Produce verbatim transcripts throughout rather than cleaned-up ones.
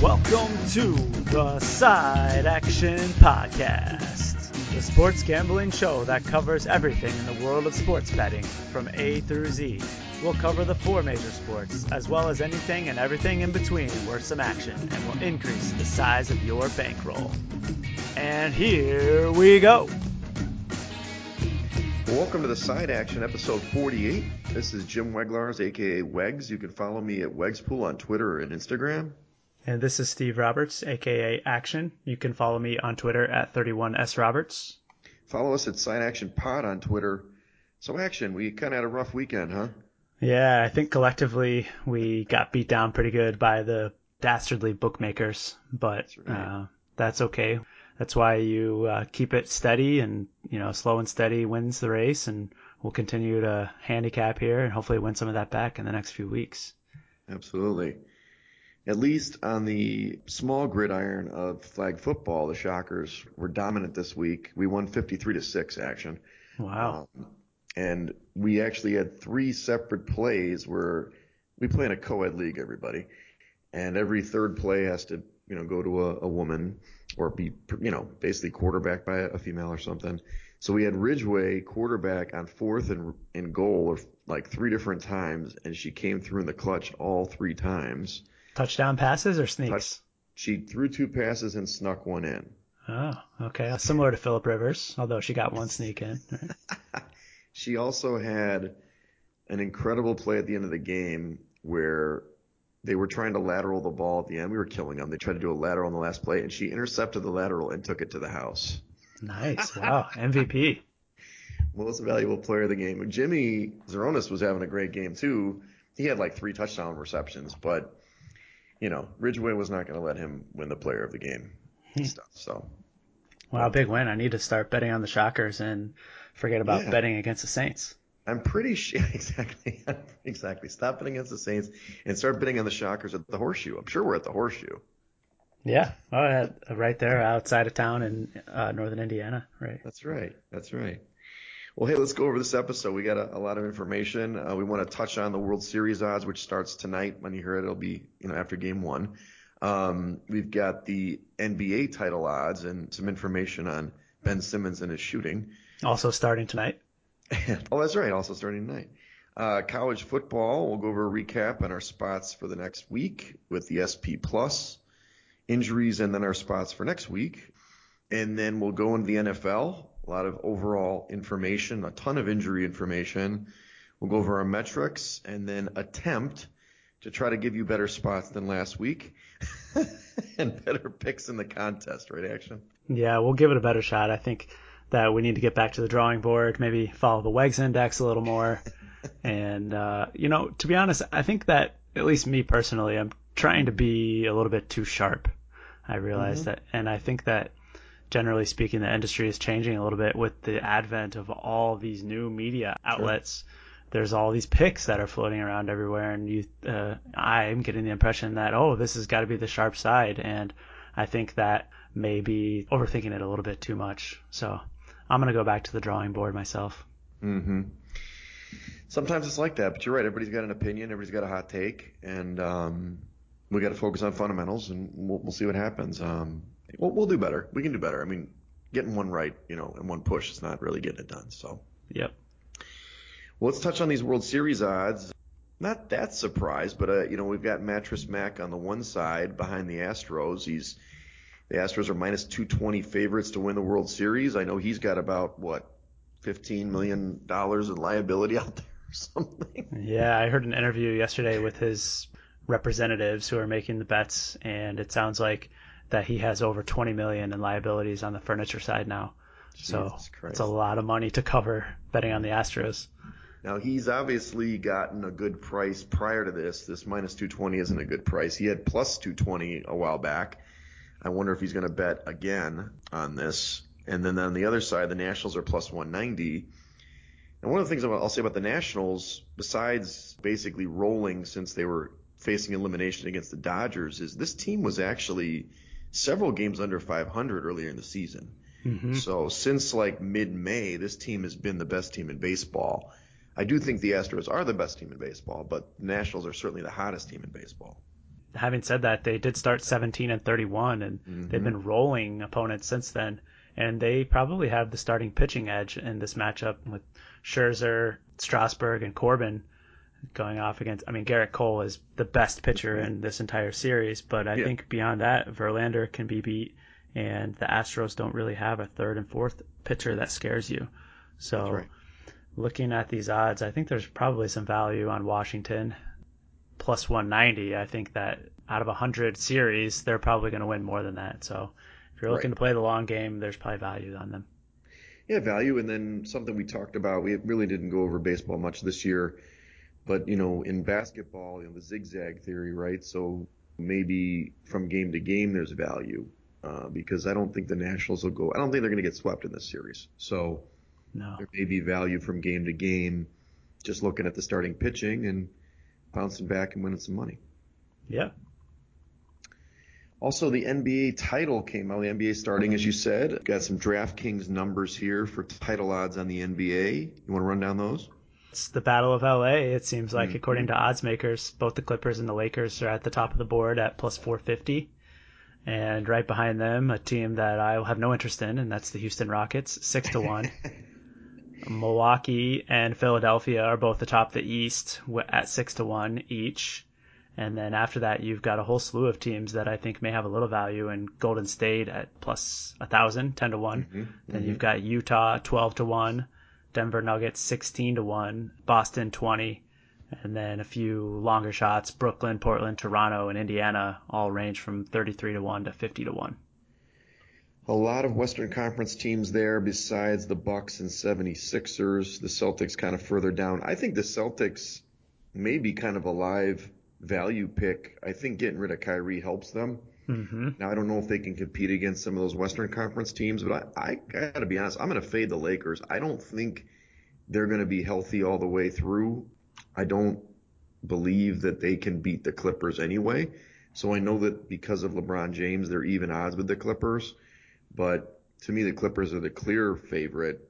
Welcome to the Side Action Podcast, the sports gambling show that covers everything in the world of sports betting from A through Z. We'll cover the four major sports, as well as anything and everything in between worth some action, and will increase the size of your bankroll. And here we go. Welcome to the Side Action, episode forty-eight. This is Jim Weglars, aka Wegs. You can follow me at Wegspool on Twitter and Instagram. And this is Steve Roberts, aka Action. You can follow me on Twitter at thirty-one S Roberts. Follow us at Side Action Pod on Twitter. So, Action, we kind of had a rough weekend, huh? Yeah, I think collectively we got beat down pretty good by the dastardly bookmakers, but that's, right. uh, that's okay. That's why you uh, keep it steady, and you know, slow and steady wins the race, and we'll continue to handicap here and hopefully win some of that back in the next few weeks. Absolutely. At least on the small gridiron of flag football, the Shockers were dominant this week. We won fifty-three to six, Action. Wow. Um, and we actually had three separate plays where we play in a co-ed league, everybody. And every third play has to, you know, go to a, a woman or be, you know, basically quarterbacked by a female or something. So we had Ridgeway quarterback on fourth and, and goal or like three different times, and she came through in the clutch all three times. Touchdown passes or sneaks? Touch, she threw two passes and snuck one in. Oh, okay. Similar to Phillip Rivers, although she got one sneak in. Right. She also had an incredible play at the end of the game where they were trying to lateral the ball at the end. We were killing them. They tried to do a lateral on the last play, and she intercepted the lateral and took it to the house. Nice. Wow. M V P. Most valuable player of the game. Jimmy Zeronis was having a great game, too. He had like three touchdown receptions, but, you know, Ridgeway was not going to let him win the player of the game stuff. So, wow, big win. I need to start betting on the Shockers and forget about yeah. betting against the Saints. I'm pretty sure, exactly, exactly. Stop betting against the Saints and start betting on the Shockers at the Horseshoe. I'm sure we're at the Horseshoe. Yeah, oh, yeah. Right there outside of town in uh, northern Indiana, right? That's right, that's right. Well, hey, let's go over this episode. We got a, a lot of information. Uh, we want to touch on the World Series odds, which starts tonight. When you hear it, it'll be, you know, after game one. Um, we've got the N B A title odds and some information on Ben Simmons and his shooting. Also starting tonight. Oh, that's right. Also starting tonight. Uh, college football, we'll go over a recap on our spots for the next week with the S P Plus, injuries, and then our spots for next week. And then we'll go into the N F L, a lot of overall information, a ton of injury information. We'll go over our metrics and then attempt to try to give you better spots than last week and better picks in the contest, right, Action? Yeah, we'll give it a better shot. I think that we need to get back to the drawing board, maybe follow the Wegs Index a little more. and, uh, you know, to be honest, I think that, at least me personally, I'm trying to be a little bit too sharp. I realize mm-hmm. that. And I think that, generally speaking, the industry is changing a little bit with the advent of all these new media outlets. Sure. There's all these picks that are floating around everywhere. And you, uh, I'm getting the impression that, oh, this has got to be the sharp side. And I think that may be overthinking it a little bit too much. So I'm going to go back to the drawing board myself. Mm-hmm. Sometimes it's like that, but you're right. Everybody's got an opinion. Everybody's got a hot take. And um, we got to focus on fundamentals, and we'll, we'll see what happens. Um, we'll, we'll do better. We can do better. I mean, getting one right, you know, in one push is not really getting it done. So, yep. Well, let's touch on these World Series odds. Not that surprised, but, uh, you know, we've got Mattress Mac on the one side behind the Astros. He's The Astros are minus two twenty favorites to win the World Series. I know he's got about, what, fifteen million dollars in liability out there or something. Yeah, I heard an interview yesterday with his representatives who are making the bets, and it sounds like that he has over twenty million dollars in liabilities on the furniture side now. Jesus so Christ. It's a lot of money to cover betting on the Astros. Now, he's obviously gotten a good price prior to this. This minus two twenty isn't a good price. He had plus two twenty a while back. I wonder if he's going to bet again on this. And then on the other side, the Nationals are plus one ninety. And one of the things I'll say about the Nationals, besides basically rolling since they were facing elimination against the Dodgers, is this team was actually several games under five hundred earlier in the season. Mm-hmm. So since like mid-May, this team has been the best team in baseball. I do think the Astros are the best team in baseball, but the Nationals are certainly the hottest team in baseball. having said that, they did start seventeen and thirty-one, and Mm-hmm. they've been rolling opponents since then. And they probably have the starting pitching edge in this matchup with Scherzer, Strasburg, and Corbin going off against. I mean, Garrett Cole is the best pitcher in this entire series, but I Yeah. think beyond that, Verlander can be beat, and the Astros don't really have a third and fourth pitcher that scares you. So That's right. looking at these odds, I think there's probably some value on Washington. Plus one ninety, I think that out of one hundred series, they're probably going to win more than that. So if you're looking Right. to play the long game, there's probably value on them. Yeah, value. And then something we talked about, we really didn't go over baseball much this year, but, you know, in basketball, you know, the zigzag theory, right? So maybe from game to game, there's value uh, because I don't think the Nationals will go, I don't think they're going to get swept in this series. So No. there may be value from game to game, just looking at the starting pitching and bouncing back and winning some money. Yeah. Also, the N B A title came out. The N B A starting, as you said. Got some DraftKings numbers here for title odds on the N B A. You want to run down those? It's the Battle of L A, it seems like, Mhm. according to odds makers. Both the Clippers and the Lakers are at the top of the board at plus four fifty. And right behind them, a team that I have no interest in, and that's the Houston Rockets, six to one. Milwaukee and Philadelphia are both atop the East at six to one each. And then after that, you've got a whole slew of teams that I think may have a little value, in Golden State at plus a thousand, ten to one. Mm-hmm. Then Mm-hmm. you've got Utah twelve to one, Denver Nuggets sixteen to one, Boston twenty, and then a few longer shots, Brooklyn, Portland, Toronto, and Indiana all range from thirty-three to one to fifty to one. A lot of Western Conference teams there besides the Bucks and seventy-sixers. The Celtics kind of further down. I think the Celtics may be kind of a live value pick. I think getting rid of Kyrie helps them. Mm-hmm. Now, I don't know if they can compete against some of those Western Conference teams, but I, I got to be honest, I'm going to fade the Lakers. I don't think they're going to be healthy all the way through. I don't believe that they can beat the Clippers anyway. So I know that because of LeBron James, they're even odds with the Clippers. But to me, the Clippers are the clear favorite.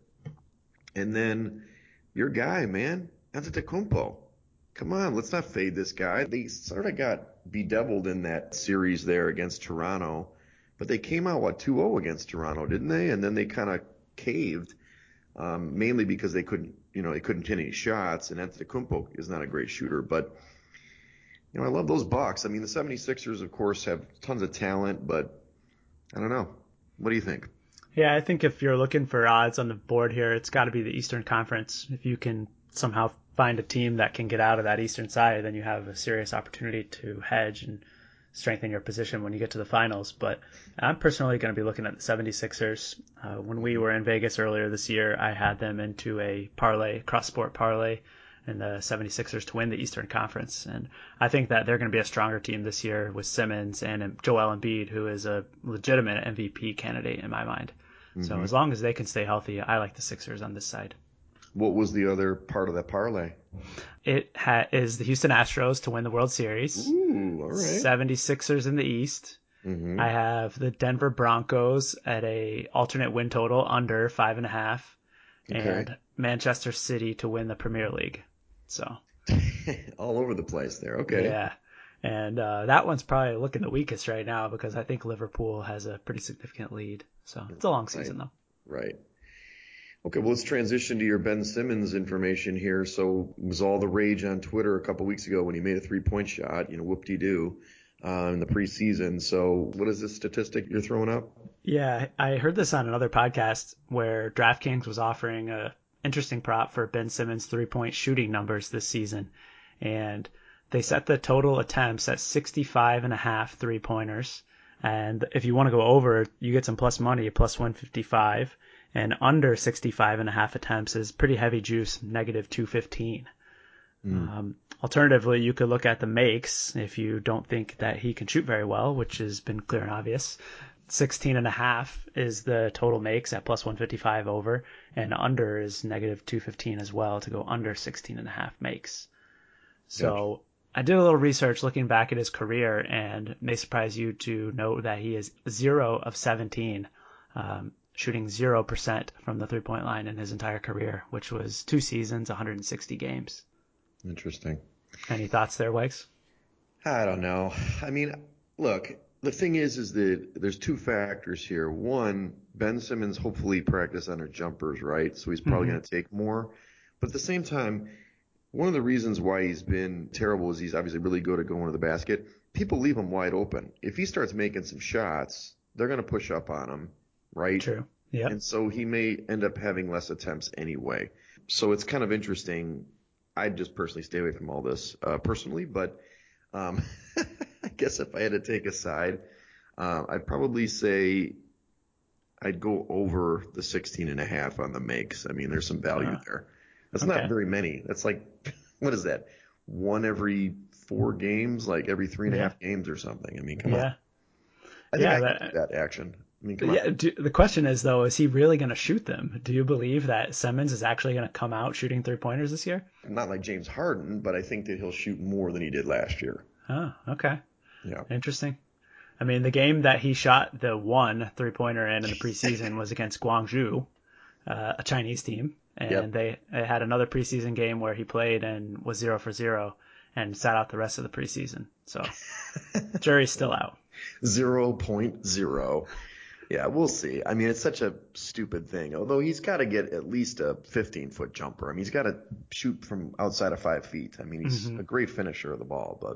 And then your guy, man, Antetokounmpo. Come on, let's not fade this guy. They sort of got bedeviled in that series there against Toronto, but they came out, what, two oh against Toronto, didn't they? And then they kind of caved, um, mainly because they couldn't, you know, they couldn't hit any shots, and Antetokounmpo is not a great shooter. But, you know, I love those Bucks. I mean, the seventy-sixers, of course, have tons of talent, but I don't know. What do you think? Yeah, I think if you're looking for odds on the board here, it's got to be the Eastern Conference. If you can somehow find a team that can get out of that Eastern side, then you have a serious opportunity to hedge and strengthen your position when you get to the finals. But I'm personally going to be looking at the seventy-sixers. Uh, when we were in Vegas earlier this year, I had them into a parlay, cross-sport parlay, and the seventy-sixers to win the Eastern Conference. And I think that they're going to be a stronger team this year with Simmons and Joel Embiid, who is a legitimate M V P candidate in my mind. Mm-hmm. So as long as they can stay healthy, I like the Sixers on this side. What was the other part of that parlay? It ha- is the Houston Astros to win the World Series. Ooh, all right. seventy-sixers in the East. Mm-hmm. I have the Denver Broncos at a alternate win total under five and a half, Okay. and Manchester City to win the Premier League. So all over the place there. Okay. Yeah. And uh, that one's probably looking the weakest right now because I think Liverpool has a pretty significant lead. So it's a long season, right. though. Right. Okay, well, let's transition to your Ben Simmons information here. So it was all the rage on Twitter a couple weeks ago when he made a three-point shot, you know, whoop-de-doo, uh, in the preseason. So what is this statistic you're throwing up? Yeah, I heard this on another podcast where DraftKings was offering a interesting prop for Ben Simmons' three-point shooting numbers this season. And they set the total attempts at sixty-five and a half three-pointers. And if you want to go over, you get some plus money, plus one fifty-five. And under sixty-five and a half attempts is pretty heavy juice, negative two fifteen. Mm. Um, alternatively, you could look at the makes if you don't think that he can shoot very well, which has been clear and obvious. sixteen and a half is the total makes at plus one fifty-five over, and under is negative two fifteen as well to go under sixteen and a half makes. So yep. I did a little research looking back at his career, and it may surprise you to know that he is zero of seventeen, um, shooting zero percent from the three-point line in his entire career, which was two seasons, one hundred sixty games. Interesting. Any thoughts there, Wags? I don't know. I mean, look, the thing is, is that there's two factors here. One, Ben Simmons hopefully practiced on her jumpers, right? So he's probably Hmm. going to take more. But at the same time, one of the reasons why he's been terrible is he's obviously really good at going to the basket. People leave him wide open. If he starts making some shots, they're going to push up on him, right? True. Yep. And so he may end up having less attempts anyway. So it's kind of interesting. I'd just personally stay away from all this, uh, personally, but um, I guess if I had to take a side, uh, I'd probably say I'd go over the sixteen and a half on the makes. I mean, there's some value Uh, there. That's not okay. very many. That's like, what is that? One every four games, like every three and a Yeah. half games or something. I mean, come on. Yeah. I think Yeah. I could do That. that action. I mean, come on. Yeah. Do, the question is though, is he really going to shoot them? Do you believe that Simmons is actually going to come out shooting three pointers this year? Not like James Harden, but I think that he'll shoot more than he did last year. Oh, okay. Yeah. Interesting. I mean, the game that he shot the one three pointer in in the preseason was against Guangzhou, uh, a Chinese team, Yep. and they, they had another preseason game where he played and was zero for zero and sat out the rest of the preseason. So jury's still out. zero point zero. Yeah, we'll see. I mean, it's such a stupid thing. Although he's got to get at least a fifteen foot jumper. I mean, he's got to shoot from outside of five feet. I mean, he's Hmm. a great finisher of the ball, but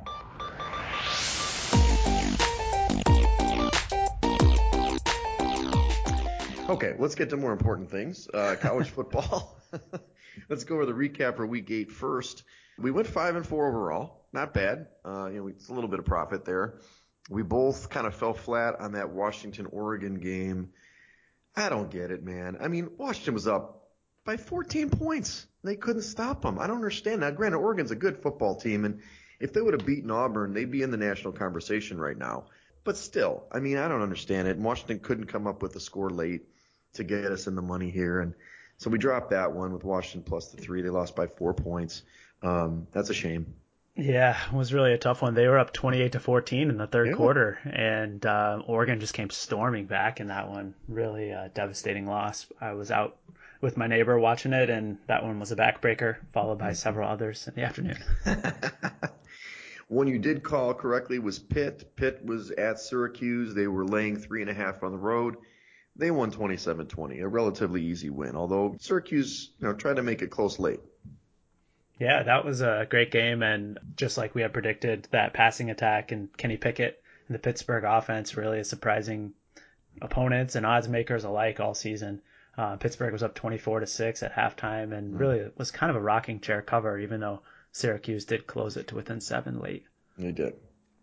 okay, let's get to more important things. Uh, college football. Let's go over the recap for week eight first. We went five and four overall. Not bad. Uh, you know, it's a little bit of profit there. We both kind of fell flat on that Washington Oregon game. I don't get it, man. I mean, Washington was up by fourteen points. They couldn't stop them. I don't understand. Now, granted, Oregon's a good football team, and if they would have beaten Auburn, they'd be in the national conversation right now. But still, I mean, I don't understand it. Washington couldn't come up with a score late to get us in the money here, and so we dropped that one with Washington plus the three. They lost by four points. Um, that's a shame. Yeah, it was really a tough one. They were up twenty-eight to fourteen in the third Yeah. quarter, and uh, Oregon just came storming back in that one. Really uh, devastating loss. I was out with my neighbor watching it, and that one was a backbreaker, followed by several others in the afternoon. One you did call correctly was Pitt. Pitt was at Syracuse. They were laying three and a half on the road. They won twenty-seven twenty, a relatively easy win, although Syracuse, you know, tried to make it close late. Yeah, that was a great game, and just like we had predicted, that passing attack and Kenny Pickett and the Pittsburgh offense really is surprising opponents and odds makers alike all season. Uh, Pittsburgh was up twenty-four to six at halftime, and really it was kind of a rocking chair cover, even though Syracuse did close it to within seven late. They did.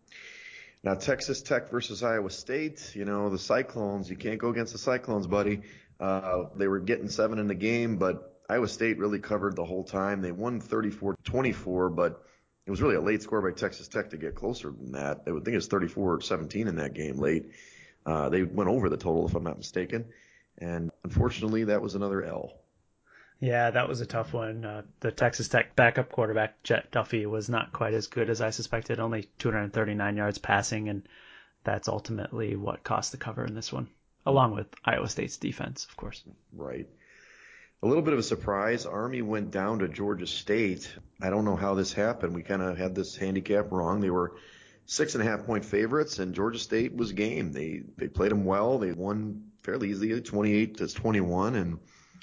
Now, Texas Tech versus Iowa State, you know, the Cyclones, you can't go against the Cyclones, buddy. Uh, they were getting seven in the game, but Iowa State really covered the whole time. They won thirty-four twenty-four, but it was really a late score by Texas Tech to get closer than that. I would think it was thirty-four seventeen in that game late. Uh, they went over the total, if I'm not mistaken. And unfortunately, that was another L. Yeah, that was a tough one. Uh, the Texas Tech backup quarterback, Jet Duffy, was not quite as good as I suspected, only two hundred thirty-nine yards passing, and that's ultimately what cost the cover in this one, along with Iowa State's defense, of course. Right. A little bit of a surprise. Army went down to Georgia State. I don't know how this happened. We kind of had this handicap wrong. They were six and a half point favorites, and Georgia State was game. They they played them well. They won fairly easily, twenty-eight to twenty-one, and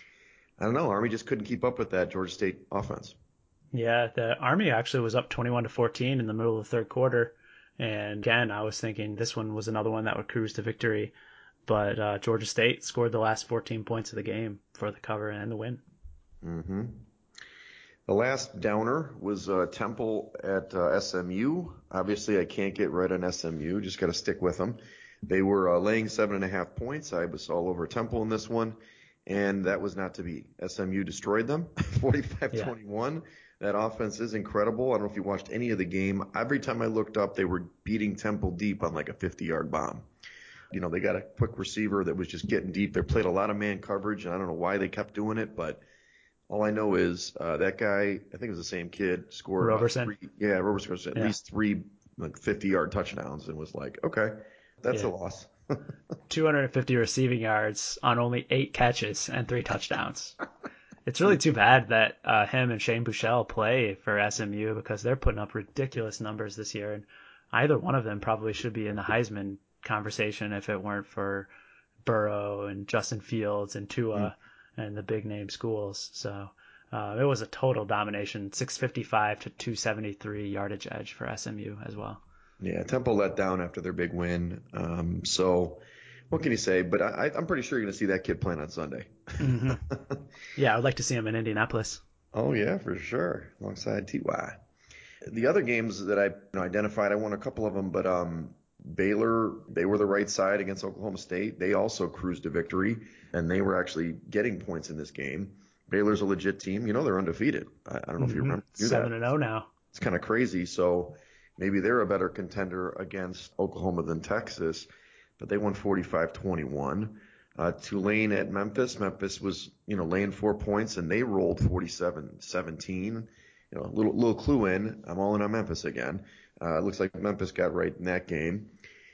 I don't know. Army just couldn't keep up with that Georgia State offense. Yeah, the Army actually was up twenty-one to fourteen in the middle of the third quarter. And again, I was thinking this one was another one that would cruise to victory. But uh, Georgia State scored the last fourteen points of the game for the cover and the win. Mm-hmm. The last downer was uh, Temple at uh, S M U. Obviously, I can't get right on S M U. Just got to stick with them. They were uh, laying seven and a half points. I was all over Temple in this one, and that was not to be. S M U destroyed them, forty-five twenty-one. Yeah. That offense is incredible. I don't know if you watched any of the game. Every time I looked up, they were beating Temple deep on like a fifty-yard bomb. You know, they got a quick receiver that was just getting deep. They played a lot of man coverage, and I don't know why they kept doing it, but all I know is uh, that guy, I think it was the same kid, scored Roberson. About three, yeah, Roberson scored at yeah. least three like fifty-yard touchdowns and was like, okay, that's yeah. a loss. two hundred fifty receiving yards on only eight catches and three touchdowns. It's really too bad that uh, him and Shane Buechele play for S M U because they're putting up ridiculous numbers this year, and either one of them probably should be in the Heisman conversation if it weren't for Burrow and Justin Fields and Tua mm. and the big name schools. So uh, it was a total domination, six fifty-five to two seventy-three yardage edge for S M U as well. Yeah, Temple let down after their big win. Um, so what can you say? But I, I'm pretty sure you're going to see that kid playing on Sunday. mm-hmm. Yeah, I would like to see him in Indianapolis. Oh, yeah, for sure, alongside T Y. The other games that I you know, identified, I won a couple of them, but um, Baylor, they were the right side against Oklahoma State. They also cruised to victory, and they were actually getting points in this game. Baylor's a legit team. You know, they're undefeated. I, I don't know mm-hmm. if you remember. seven and oh now. It's kind of crazy. So maybe they're a better contender against Oklahoma than Texas, but they won forty-five twenty-one. Uh, Tulane at Memphis. Memphis was, you know, laying four points, and they rolled forty-seven seventeen. You know, a little, little clue in. I'm all in on Memphis again. Uh, it looks like Memphis got right in that game.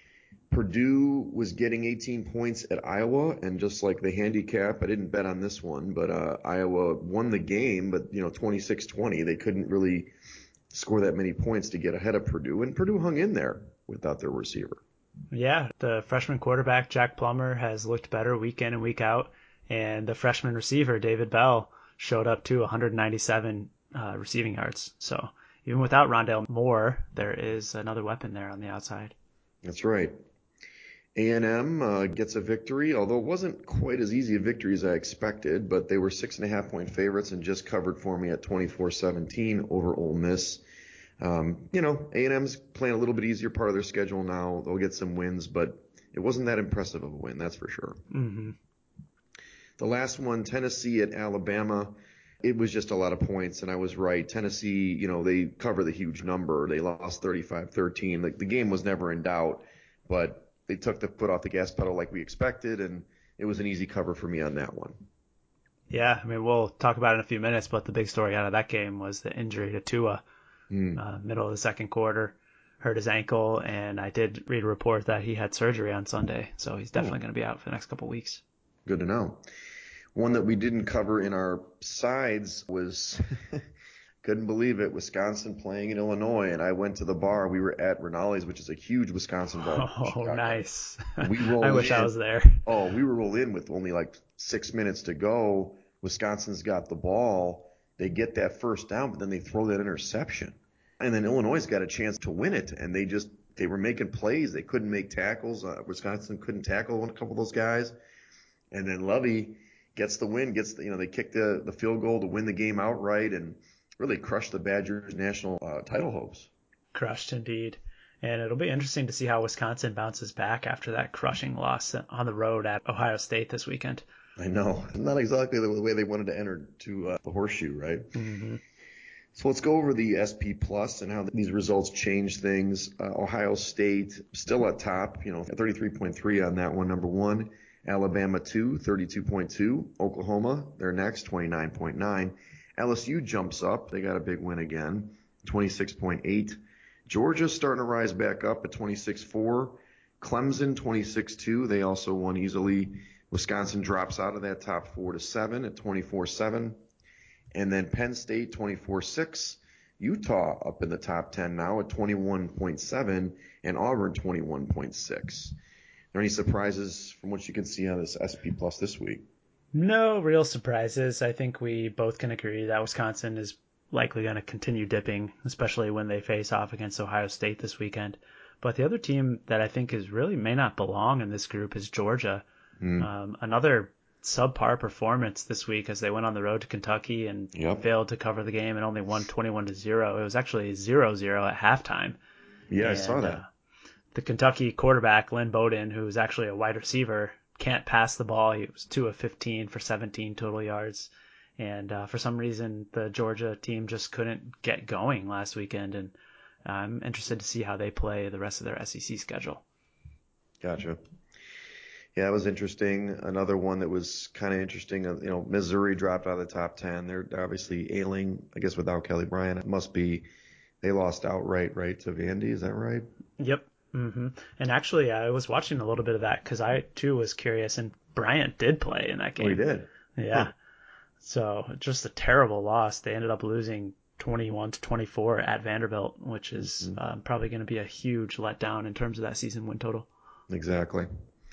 Purdue was getting eighteen points at Iowa, and just like the handicap, I didn't bet on this one, but uh, Iowa won the game, but, you know, twenty-six twenty. They couldn't really score that many points to get ahead of Purdue, and Purdue hung in there without their receiver. Yeah, the freshman quarterback, Jack Plummer, has looked better week in and week out, and the freshman receiver, David Bell, showed up to one hundred ninety-seven uh, receiving yards. So even without Rondale Moore, there is another weapon there on the outside. That's right. A and M uh, gets a victory, although it wasn't quite as easy a victory as I expected, but they were six and a half point favorites and just covered for me at twenty-four seventeen over Ole Miss. Um, you know, A and M's playing a little bit easier part of their schedule now. They'll get some wins, but it wasn't that impressive of a win, that's for sure. Mm-hmm. The last one, Tennessee at Alabama. It was just a lot of points, and I was right. Tennessee, you know, they cover the huge number. They lost thirty-five thirteen. Like, the game was never in doubt, but they took the foot off the gas pedal like we expected, and it was an easy cover for me on that one. Yeah, I mean, we'll talk about it in a few minutes, but the big story out of that game was the injury to Tua. Mm. Uh, middle of the second quarter, hurt his ankle, and I did read a report that he had surgery on Sunday, so he's definitely oh. going to be out for the next couple of weeks. Good to know. One that we didn't cover in our sides was, couldn't believe it, Wisconsin playing in Illinois, and I went to the bar. We were at Rinaldi's, which is a huge Wisconsin bar. Oh, nice. We roll I wish in, I was there. Oh, we were rolled in with only like six minutes to go. Wisconsin's got the ball. They get that first down, but then they throw that interception. And then Illinois got a chance to win it, and they just they were making plays. They couldn't make tackles. Uh, Wisconsin couldn't tackle a couple of those guys. And then Lovey gets the win, gets the, you know, they kick the, the field goal to win the game outright and really crushed the Badgers' national uh, title hopes. Crushed indeed. And it'll be interesting to see how Wisconsin bounces back after that crushing loss on the road at Ohio State this weekend. I know. Not exactly the way they wanted to enter to uh, the horseshoe, right? Mm-hmm. So let's go over the S P Plus and how these results change things. Uh, Ohio State still at top, you know, thirty-three point three on that one, number one. Alabama two, thirty-two point two. Oklahoma, they're next, twenty-nine point nine. L S U jumps up. They got a big win again, twenty-six point eight. Georgia's starting to rise back up at twenty-six point four. Clemson, twenty-six point two. They also won easily. Wisconsin drops out of that top four to seven at twenty-four point seven. And then Penn State, twenty-four point six. Utah up in the top ten now at twenty-one point seven. And Auburn, twenty-one point six. Are there any surprises from what you can see on this S P Plus this week? No real surprises. I think we both can agree that Wisconsin is likely going to continue dipping, especially when they face off against Ohio State this weekend. But the other team that I think is really may not belong in this group is Georgia. Mm. Um, another subpar performance this week as they went on the road to Kentucky and yep. failed to cover the game and only won twenty-one to zero. It was actually zero zero at halftime. Yeah, and, I saw that. Uh, the Kentucky quarterback, Lynn Bowden, who's actually a wide receiver, can't pass the ball. He was two of fifteen for seventeen total yards. And uh, for some reason, the Georgia team just couldn't get going last weekend. And I'm interested to see how they play the rest of their S E C schedule. Gotcha. Yeah, it was interesting. Another one that was kind of interesting, you know, Missouri dropped out of the top ten. They're obviously ailing, I guess, without Kelly Bryant. It must be they lost outright, right, to Vandy. Is that right? Yep. Mm-hmm. And actually, I was watching a little bit of that because I, too, was curious. And Bryant did play in that game. Oh, he did? Yeah. Huh. So just a terrible loss. They ended up losing twenty-one to twenty-four at Vanderbilt, which is mm-hmm. uh, probably going to be a huge letdown in terms of that season win total. Exactly.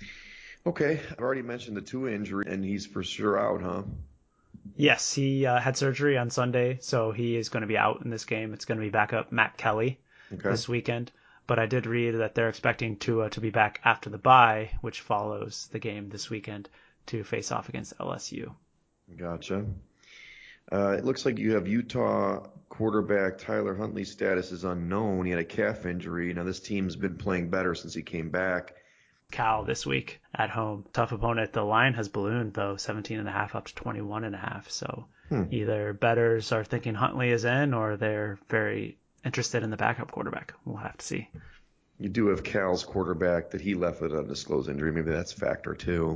Okay, I've already mentioned the Tua injury, and he's for sure out, huh? Yes, he uh, had surgery on Sunday, so he is going to be out in this game. It's going to be backup Matt Kelly okay. this weekend. But I did read that they're expecting Tua to be back after the bye, which follows the game this weekend, to face off against L S U. Gotcha. Uh, it looks like you have Utah quarterback Tyler Huntley's status is unknown. He had a calf injury. Now, this team's been playing better since he came back. Cal this week at home. Tough opponent. The line has ballooned, though, seventeen and a half up to twenty-one and a half. So hmm. either bettors are thinking Huntley is in or they're very interested in the backup quarterback. We'll have to see. You do have Cal's quarterback that he left with an undisclosed injury. Maybe that's a factor, too.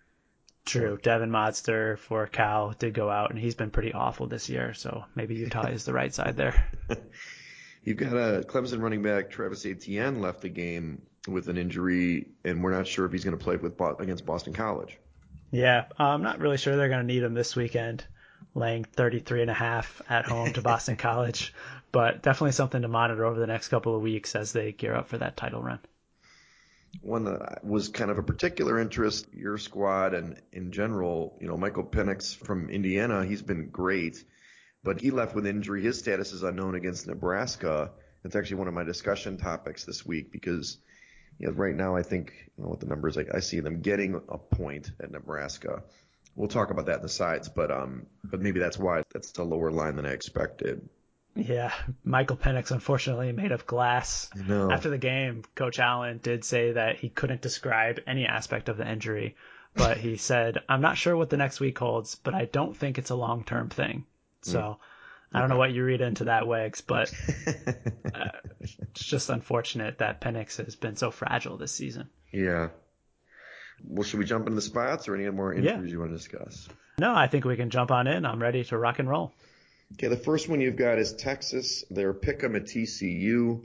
True. Devin Modster for Cal did go out, and he's been pretty awful this year. So maybe Utah is the right side there. You've got a Clemson running back, Travis Etienne, left the game with an injury, and we're not sure if he's going to play with against Boston College. Yeah, I'm not really sure they're going to need him this weekend, laying thirty-three and a half at home to Boston College, but definitely something to monitor over the next couple of weeks as they gear up for that title run. One that was kind of a particular interest, your squad and in general, you know, Michael Penix from Indiana, he's been great, but he left with injury. His status is unknown against Nebraska. It's actually one of my discussion topics this week because, you know, right now I think, I don't know what the number is, like I see them getting a point at Nebraska. We'll talk about that in the sides, but um, but maybe that's why that's a lower line than I expected. Yeah, Michael Penix, unfortunately, made of glass. No. After the game, Coach Allen did say that he couldn't describe any aspect of the injury, but he said, I'm not sure what the next week holds, but I don't think it's a long-term thing. So mm. I don't know what you read into that, Wags, but uh, it's just unfortunate that Penix has been so fragile this season. Yeah. Well, should we jump into the spots or any more injuries yeah. you want to discuss? No, I think we can jump on in. I'm ready to rock and roll. Okay, the first one you've got is Texas. They're pick'em at T C U.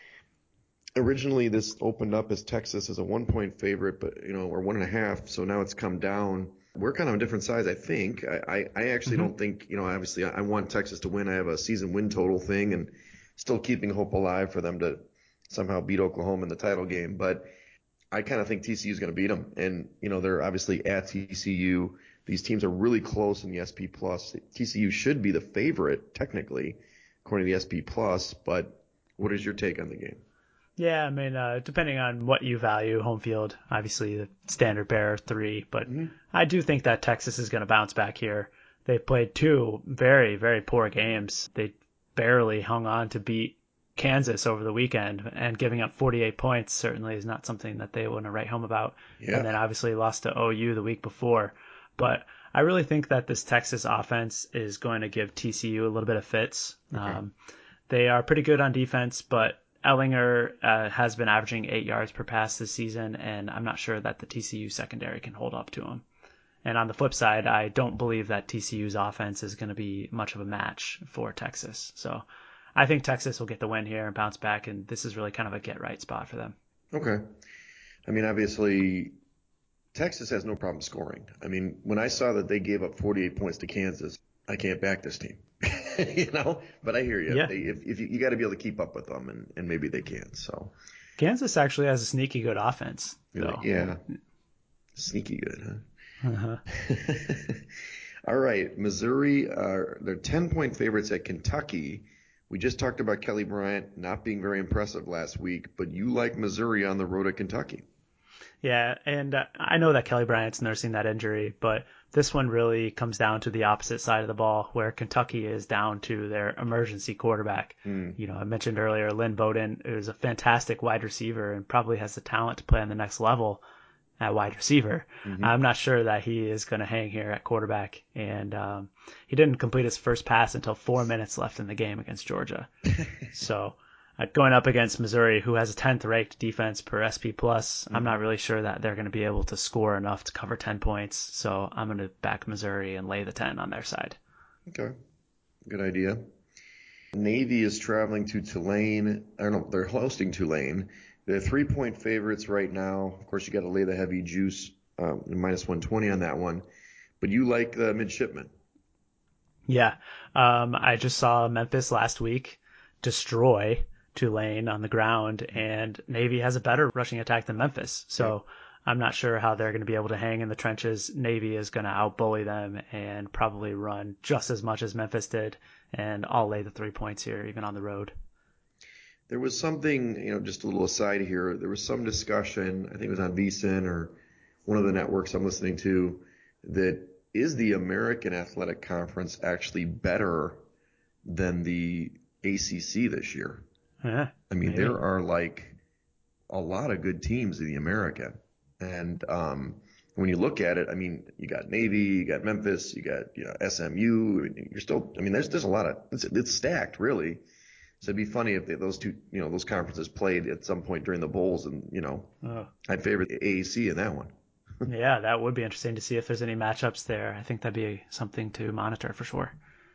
Originally, this opened up as Texas as a one-point favorite, but you know, or one and a half. So now it's come down. We're kind of on different sides, I think. I, I, I actually mm-hmm. don't think, you know, obviously I, I want Texas to win. I have a season win total thing, and still keeping hope alive for them to somehow beat Oklahoma in the title game. But I kind of think T C U is going to beat them, and you know, they're obviously at T C U. These teams are really close in the S P Plus. T C U should be the favorite, technically, according to the S P Plus, but what is your take on the game? Yeah, I mean, uh, depending on what you value, home field, obviously the standard bearer three, but mm-hmm. I do think that Texas is going to bounce back here. They've played two very, very poor games. They barely hung on to beat Kansas over the weekend, and giving up forty-eight points certainly is not something that they want to write home about. Yeah. And then obviously lost to O U the week before. But I really think that this Texas offense is going to give T C U a little bit of fits. Okay. Um, they are pretty good on defense, but Ellinger uh, has been averaging eight yards per pass this season, and I'm not sure that the T C U secondary can hold up to him. And on the flip side, I don't believe that T C U's offense is going to be much of a match for Texas. So I think Texas will get the win here and bounce back, and this is really kind of a get-right spot for them. Okay. I mean, obviously, Texas has no problem scoring. I mean, when I saw that they gave up forty-eight points to Kansas, I can't back this team. you know, but I hear you. Yeah. They, if, if you, you got to be able to keep up with them, and, and maybe they can. So Kansas actually has a sneaky good offense, though. Yeah, sneaky good, huh? Uh-huh. All right, Missouri. Uh, they're ten-point favorites at Kentucky. We just talked about Kelly Bryant not being very impressive last week, but you like Missouri on the road at Kentucky. Yeah, and uh, I know that Kelly Bryant's nursing that injury, but this one really comes down to the opposite side of the ball, where Kentucky is down to their emergency quarterback. Mm. You know, I mentioned earlier, Lynn Bowden is a fantastic wide receiver and probably has the talent to play on the next level at wide receiver. Mm-hmm. I'm not sure that he is going to hang here at quarterback, and um, he didn't complete his first pass until four minutes left in the game against Georgia. So uh, going up against Missouri, who has a tenth ranked defense per S P Plus, mm-hmm. I'm not really sure that they're going to be able to score enough to cover ten points. So I'm going to back Missouri and lay the ten on their side. Okay, good idea. Navy is traveling to Tulane. I don't know, they're hosting Tulane. They're three-point favorites right now. Of course, you got to lay the heavy juice, um, minus one twenty on that one. But you like the midshipmen. Yeah. Um, I just saw Memphis last week destroy Tulane on the ground, and Navy has a better rushing attack than Memphis. So yeah. I'm not sure how they're going to be able to hang in the trenches. Navy is going to outbully them and probably run just as much as Memphis did, and I'll lay the three points here, even on the road. There was something, you know, just a little aside here. There was some discussion, I think it was on VSiN or one of the networks I'm listening to, that is the American Athletic Conference actually better than the A C C this year? Yeah, I mean, maybe. there are like a lot of good teams in the American. And um, when you look at it, I mean, you got Navy, you got Memphis, you got you know, S M U. You're still, I mean, there's there's a lot of, it's, it's stacked, really. So it'd be funny if they, those two, you know, those conferences played at some point during the bowls, and you know, oh. I'd favor the A A C in that one. Yeah, that would be interesting to see if there's any matchups there. I think that'd be something to monitor for sure.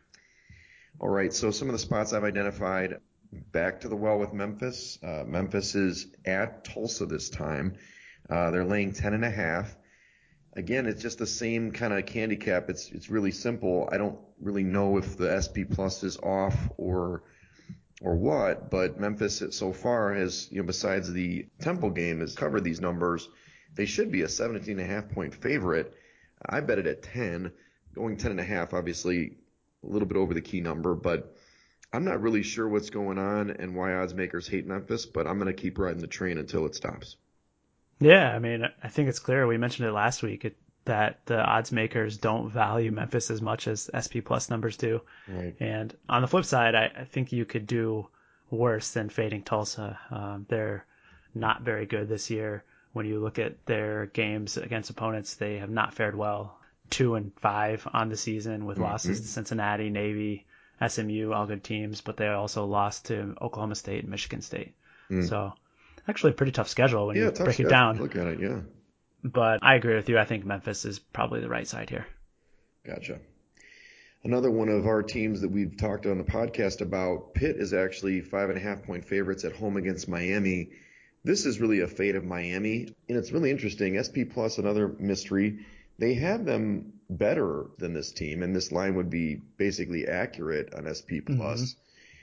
All right, so some of the spots I've identified. Back to the well with Memphis. Uh, Memphis is at Tulsa this time. Uh, they're laying ten and a half. Again, it's just the same kind of candy cap. It's it's really simple. I don't really know if the S P Plus is off or or what, but Memphis so far has, you know, besides the Temple game, has covered these numbers. They should be a seventeen and a half point favorite. I bet it at ten. Going ten and a half, obviously a little bit over the key number, but I'm not really sure what's going on and why odds makers hate Memphis, but I'm going to keep riding the train until it stops. Yeah, I mean, I think it's clear. We mentioned it last week it, that the odds makers don't value Memphis as much as S P Plus numbers do. Right. And on the flip side, I, I think you could do worse than fading Tulsa. Um, they're not very good this year. When you look at their games against opponents, they have not fared well. Two and five on the season with mm-hmm. losses to Cincinnati, Navy, S M U, all good teams, but they also lost to Oklahoma State and Michigan State. Mm. So actually a pretty tough schedule when yeah, you tough break schedule. it down. Look at it, yeah. But I agree with you. I think Memphis is probably the right side here. Gotcha. Another one of our teams that we've talked on the podcast about, Pitt is actually five and a half point favorites at home against Miami. This is really a fate of Miami, and it's really interesting. S P Plus, another mystery. They have them better than this team, and this line would be basically accurate on S P Plus. Mm-hmm.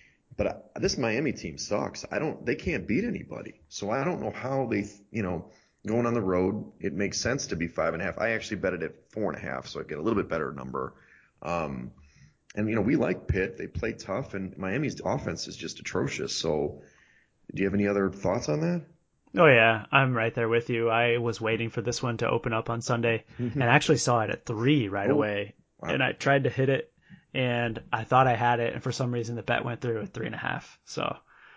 But this Miami team sucks. I don't. They can't beat anybody. So I don't know how they, you know, going on the road, it makes sense to be five and a half. I actually bet it at four and a half, so I get a little bit better number. Um, and you know, we like Pitt. They play tough, and Miami's offense is just atrocious. So, do you have any other thoughts on that? Oh yeah, I'm right there with you. I was waiting for this one to open up on Sunday, and actually saw it at three right oh, away. Wow. And I tried to hit it, and I thought I had it, and for some reason the bet went through at three and a half. So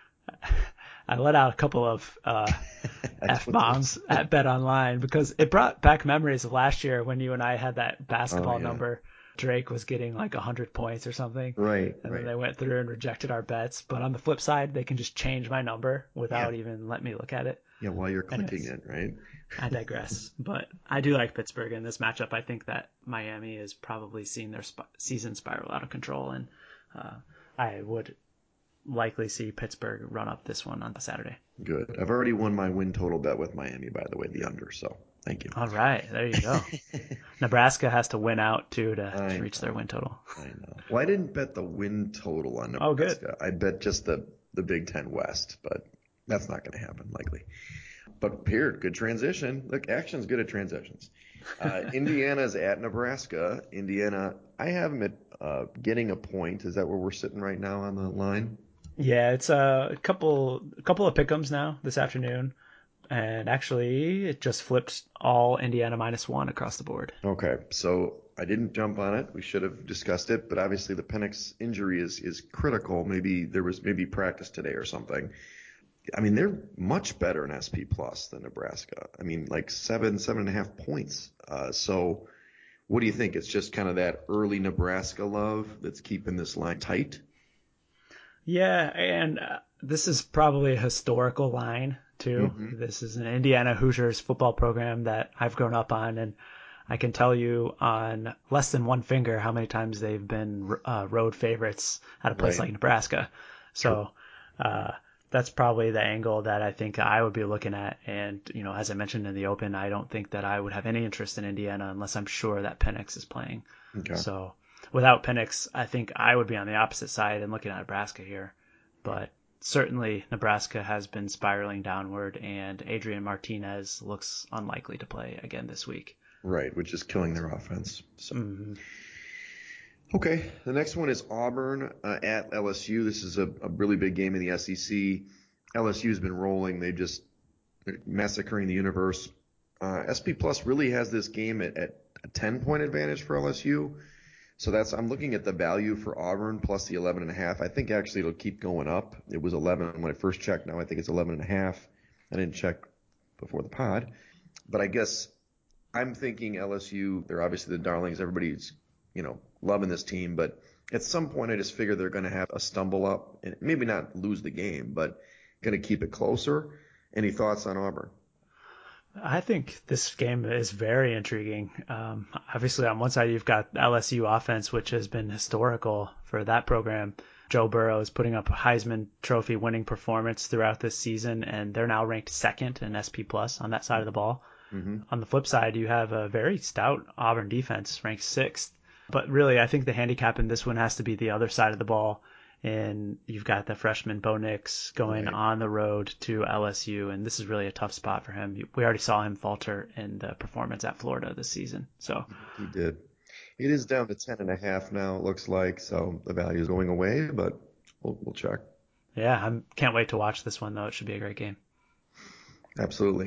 I let out a couple of uh, F bombs at Bet Online because it brought back memories of last year when you and I had that basketball oh, yeah. number. Drake was getting like one hundred points or something. Right. And right. then they went through and rejected our bets. But on the flip side, they can just change my number without yeah. even letting me look at it. Yeah, while you're clicking Anyways, it, right? I digress. But I do like Pittsburgh in this matchup. I think that Miami has probably seen their sp- season spiral out of control. And uh, I would likely see Pittsburgh run up this one on Saturday. Good. I've already won my win total bet with Miami, by the way, the under. So thank you. All right. There you go. Nebraska has to win out, too, to, to reach know. their win total. I know. Well, I didn't bet the win total on Nebraska. Oh, good. I bet just the, the Big Ten West, but that's not going to happen, likely. But here, good transition. Look, action's good at transitions. Uh, Indiana's at Nebraska. Indiana, I have them at uh, getting a point. Is that where we're sitting right now on the line? Yeah, it's a couple, a couple of pick'ems now this afternoon. And actually, it just flipped all Indiana minus one across the board. Okay, so I didn't jump on it. We should have discussed it, but obviously the Penix injury is is critical. Maybe there was maybe practice today or something. I mean, they're much better in S P Plus than Nebraska. I mean, like seven, seven and a half points. Uh, so what do you think? It's just kind of that early Nebraska love that's keeping this line tight? Yeah, and uh, this is probably a historical line, too. Mm-hmm. This is an Indiana Hoosiers football program that I've grown up on, and I can tell you on less than one finger how many times they've been uh, road favorites at a place right. like Nebraska. So uh, that's probably the angle that I think I would be looking at. And, you know, as I mentioned in the open, I don't think that I would have any interest in Indiana unless I'm sure that Penix is playing. Okay. So without Penix, I think I would be on the opposite side and looking at Nebraska here. But certainly Nebraska has been spiraling downward, and Adrian Martinez looks unlikely to play again this week. Right, which is killing their offense. So. Mm-hmm. Okay, the next one is Auburn uh, at L S U. This is a, a really big game in the S E C. L S U's been rolling. They've just massacring the universe. Uh, S P Plus really has this game at, at a ten-point advantage for L S U. So that's I'm looking at the value for Auburn plus the eleven and a half. I think actually it'll keep going up. It was eleven when I first checked. Now I think it's eleven and a half. I didn't check before the pod, but I guess I'm thinking L S U. They're obviously the darlings. Everybody's you know loving this team, but at some point I just figure they're going to have a stumble up and maybe not lose the game, but going to keep it closer. Any thoughts on Auburn? I think this game is very intriguing. Um, obviously, on one side, you've got L S U offense, which has been historical for that program. Joe Burrow is putting up a Heisman Trophy winning performance throughout this season, and they're now ranked second in S P Plus on that side of the ball. Mm-hmm. On the flip side, you have a very stout Auburn defense, ranked sixth. But really, I think the handicap in this one has to be the other side of the ball. And you've got the freshman Bo Nix going right. on the road to L S U, and this is really a tough spot for him. We already saw him falter in the performance at Florida this season. So he did. It is down to ten and a half now, it looks like, so the value is going away, but we'll, we'll check. Yeah, I can't wait to watch this one, though. It should be a great game. Absolutely.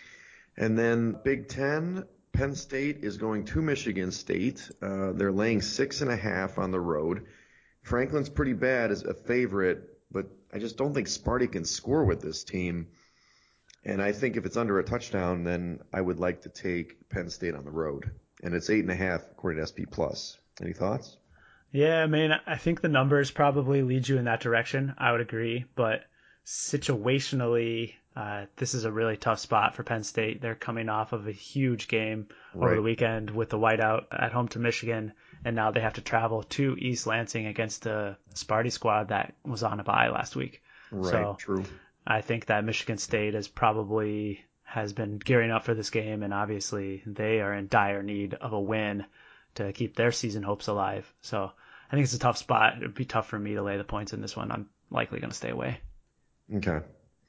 And then Big Ten, Penn State is going to Michigan State. Uh, they're laying six and a half on the road. Franklin's pretty bad as a favorite, but I just don't think Sparty can score with this team. And I think if it's under a touchdown, then I would like to take Penn State on the road. And it's eight and a half according to S P Plus. Any thoughts? Yeah, I mean, I think the numbers probably lead you in that direction. I would agree. But situationally, uh, this is a really tough spot for Penn State. They're coming off of a huge game right. over the weekend with the whiteout at home to Michigan. And now they have to travel to East Lansing against the Sparty squad that was on a bye last week. Right, so true. I think that Michigan State is probably has been gearing up for this game, and obviously they are in dire need of a win to keep their season hopes alive. So I think it's a tough spot. It would be tough for me to lay the points in this one. I'm likely going to stay away. Okay.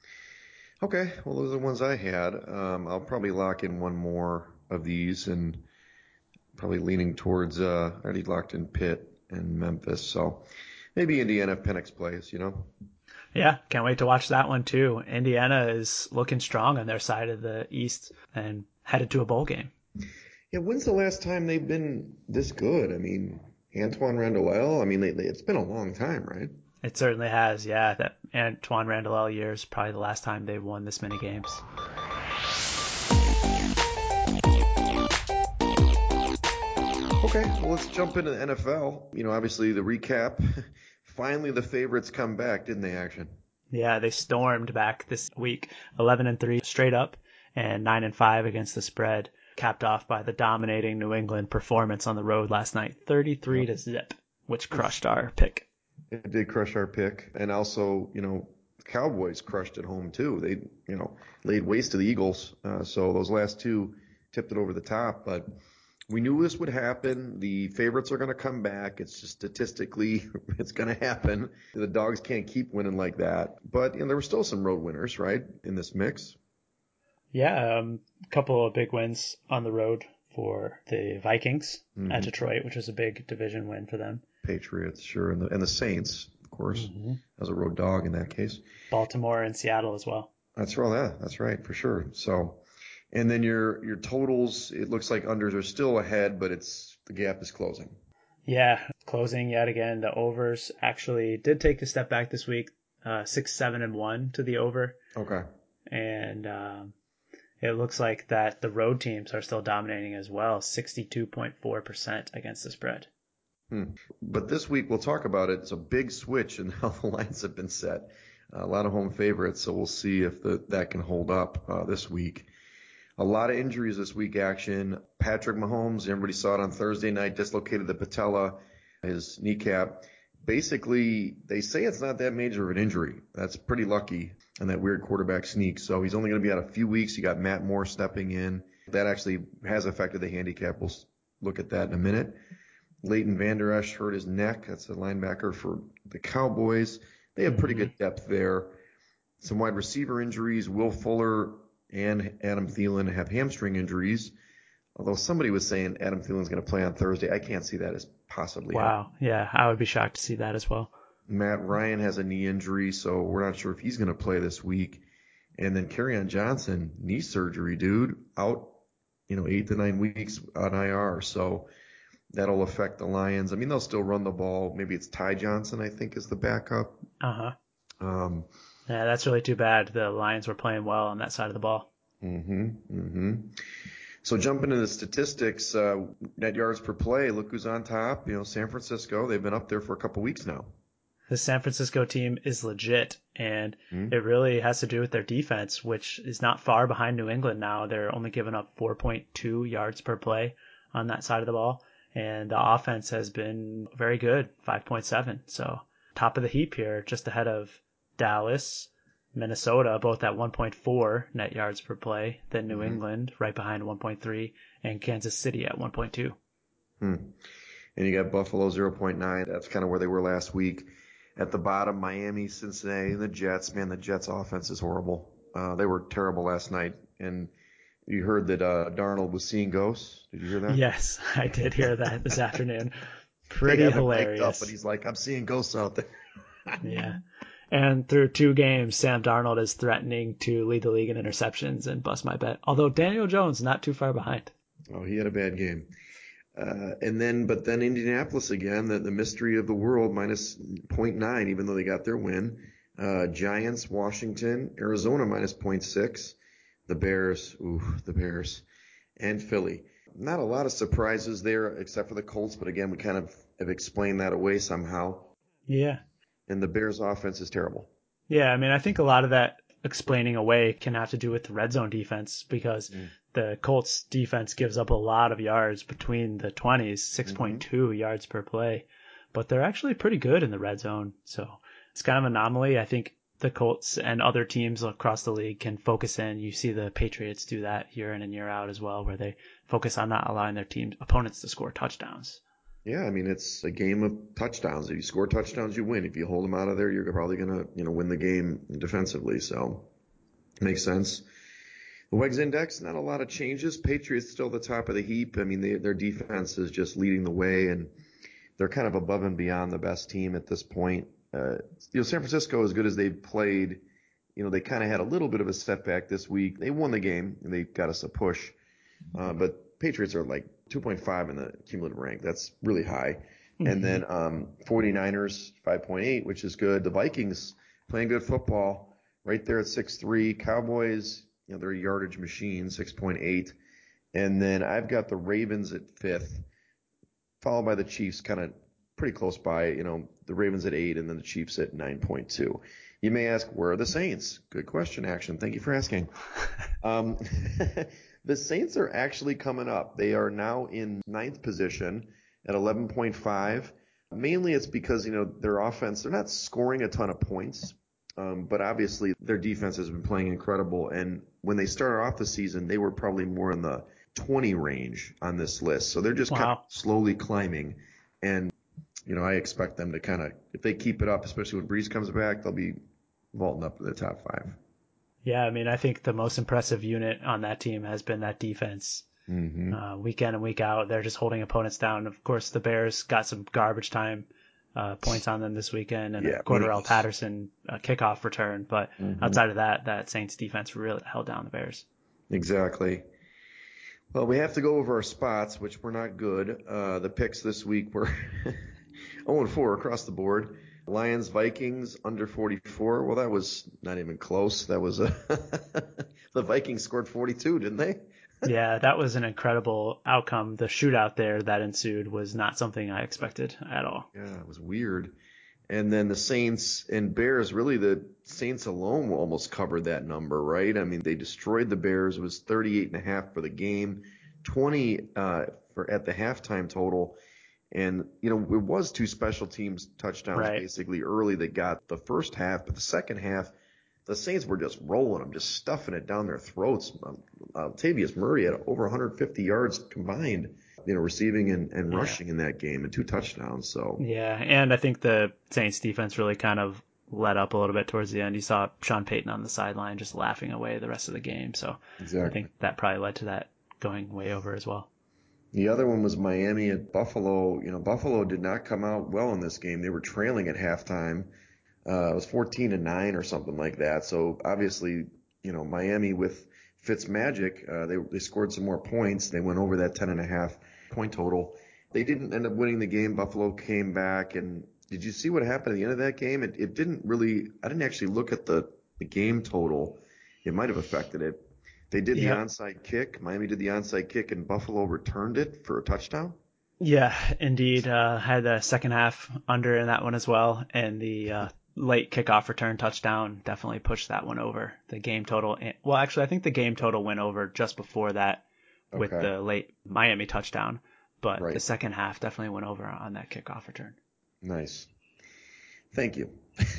Okay, well, those are the ones I had. Um, I'll probably lock in one more of these and probably leaning towards, uh, I already locked in Pitt and Memphis, so maybe Indiana if Penix plays, you know? Yeah, can't wait to watch that one too. Indiana is looking strong on their side of the East and headed to a bowl game. Yeah, when's the last time they've been this good? I mean, Antoine Randall, I mean, they, they, it's been a long time, right? It certainly has, yeah. That Antoine Randall year is probably the last time they've won this many games. Okay, well, let's jump into the N F L. You know, obviously the recap. Finally, the favorites come back, didn't they, Action? Yeah, they stormed back this week, eleven and three straight up, and nine and five against the spread, capped off by the dominating New England performance on the road last night, thirty-three to zip, which crushed our pick. It did crush our pick, and also, you know, the Cowboys crushed at home too. They, you know, laid waste to the Eagles. Uh, so those last two tipped it over the top, but we knew this would happen. The favorites are going to come back. It's just statistically, it's going to happen. The dogs can't keep winning like that. But you know, there were still some road winners, right, in this mix. Yeah, um, a couple of big wins on the road for the Vikings mm-hmm. at Detroit, which was a big division win for them. Patriots, sure, and the, and the Saints, of course, mm-hmm. as a road dog in that case. Baltimore and Seattle as well. That's right. Yeah, that's right, for sure. So. And then your your totals, it looks like unders are still ahead, but it's the gap is closing. Yeah, closing yet again. The overs actually did take a step back this week, uh, six, seven, and one to the over. Okay. And um, it looks like that the road teams are still dominating as well, sixty-two point four percent against the spread. Hmm. But this week we'll talk about it. It's a big switch in how the lines have been set. Uh, a lot of home favorites, so we'll see if the, that can hold up uh, this week. A lot of injuries this week, Action. Patrick Mahomes, everybody saw it on Thursday night, dislocated the patella, his kneecap. Basically, they say it's not that major of an injury. That's pretty lucky, and that weird quarterback sneak. So he's only going to be out a few weeks. You got Matt Moore stepping in. That actually has affected the handicap. We'll look at that in a minute. Leighton Vander Esch hurt his neck. That's a linebacker for the Cowboys. They have pretty Mm-hmm. good depth there. Some wide receiver injuries. Will Fuller and Adam Thielen have hamstring injuries. Although somebody was saying Adam Thielen's going to play on Thursday. I can't see that as possibly happening. Wow. Yeah, I would be shocked to see that as well. Matt Ryan has a knee injury, so we're not sure if he's going to play this week. And then Kerryon Johnson, knee surgery, dude, out, you know, eight to nine weeks on I R. So that'll affect the Lions. I mean, they'll still run the ball. Maybe it's Ty Johnson, I think, is the backup. Uh-huh. Um, yeah, that's really too bad. The Lions were playing well on that side of the ball. mm-hmm, mm-hmm. So jumping into the statistics, uh, net yards per play, look who's on top. You know, San Francisco, they've been up there for a couple weeks now. The San Francisco team is legit, and mm-hmm. it really has to do with their defense, which is not far behind New England now. They're only giving up four point two yards per play on that side of the ball, and the offense has been very good, five point seven. So top of the heap here, just ahead of Dallas, Minnesota, both at one point four net yards per play, then New mm-hmm. England right behind one point three, and Kansas City at one point two. Hmm. And you got Buffalo zero point nine. That's kind of where they were last week. At the bottom, Miami, Cincinnati, and the Jets. Man, the Jets' offense is horrible. Uh, they were terrible last night. And you heard that uh, Darnold was seeing ghosts. Did you hear that? Yes, I did hear that this afternoon. Pretty they hilarious. Up, but he's like, I'm seeing ghosts out there. Yeah. And through two games, Sam Darnold is threatening to lead the league in interceptions and bust my bet. Although Daniel Jones not too far behind. Oh, he had a bad game. Uh, and then, but then Indianapolis again, the, the mystery of the world, minus zero point nine, even though they got their win. Uh, Giants, Washington, Arizona, minus zero point six. The Bears, ooh, the Bears, and Philly. Not a lot of surprises there, except for the Colts, but again, we kind of have explained that away somehow. Yeah. And the Bears' offense is terrible. Yeah, I mean, I think a lot of that explaining away can have to do with the red zone defense because mm. the Colts defense gives up a lot of yards between the twenties, six point two mm-hmm. yards per play, but they're actually pretty good in the red zone. So it's kind of an anomaly. I think the Colts and other teams across the league can focus in. You see the Patriots do that year in and year out as well, where they focus on not allowing their team opponents to score touchdowns. Yeah, I mean, it's a game of touchdowns. If you score touchdowns, you win. If you hold them out of there, you're probably going to, you know, win the game defensively. So makes sense. The W E G index, not a lot of changes. Patriots still the top of the heap. I mean, they, their defense is just leading the way, and they're kind of above and beyond the best team at this point. Uh, you know, San Francisco, as good as they've played, you know, they kind of had a little bit of a setback this week. They won the game, and they got us a push. Uh, but Patriots are like two point five in the cumulative rank. That's really high. Mm-hmm. And then um, 49ers, five point eight, which is good. The Vikings playing good football right there at six three. Cowboys, you know, they're a yardage machine, six point eight. And then I've got the Ravens at fifth, followed by the Chiefs kind of pretty close by. You know, the Ravens at eight and then the Chiefs at nine point two. You may ask, where are the Saints? Good question, Action. Thank you for asking. Um, the Saints are actually coming up. They are now in ninth position at eleven point five. Mainly it's because, you know, their offense, they're not scoring a ton of points, um, but obviously their defense has been playing incredible. And when they started off the season, they were probably more in the twenty range on this list. So they're just wow. kind of slowly climbing. And, you know, I expect them to kind of, if they keep it up, especially when Breeze comes back, they'll be vaulting up to the top five. Yeah, I mean, I think the most impressive unit on that team has been that defense. Mm-hmm. Uh, week in and week out, they're just holding opponents down. Of course, the Bears got some garbage time uh, points on them this weekend, and yeah, a Cordarrelle Patterson uh, kickoff return. But mm-hmm. outside of that, that Saints defense really held down the Bears. Exactly. Well, we have to go over our spots, which were not good. Uh, the picks this week were oh and four across the board. Lions, Vikings, under forty-four. Well, that was not even close. That was a the Vikings scored forty-two, didn't they? Yeah, that was an incredible outcome. The shootout there that ensued was not something I expected at all. Yeah, it was weird. And then the Saints and Bears, really the Saints alone almost covered that number, right? I mean, they destroyed the Bears. It was thirty-eight and a half for the game, twenty uh, for at the halftime total. And, you know, it was two special teams touchdowns right. basically early that got the first half, but the second half, the Saints were just rolling them, just stuffing it down their throats. uh, Latavius Murray had over one hundred fifty yards combined, you know, receiving and, and Yeah. rushing in that game and two touchdowns. So Yeah, and I think the Saints defense really kind of let up a little bit towards the end. You saw Sean Payton on the sideline just laughing away the rest of the game. So exactly. I think that probably led to that going way over as well. The other one was Miami at Buffalo. You know, Buffalo did not come out well in this game. They were trailing at halftime. Uh, it was fourteen to nine or something like that. So obviously, you know, Miami with Fitzmagic, uh, they they scored some more points. They went over that ten and a half point total. They didn't end up winning the game. Buffalo came back. And did you see what happened at the end of that game? It, it didn't really. I didn't actually look at the the game total. It might have affected it. They did Yeah. the onside kick. Miami did the onside kick, and Buffalo returned it for a touchdown. Yeah, indeed. Uh, had the second half under in that one as well, and the uh, late kickoff return touchdown definitely pushed that one over the game total. Well, actually, I think the game total went over just before that with Okay. the late Miami touchdown, but Right. the second half definitely went over on that kickoff return. Nice. Thank you.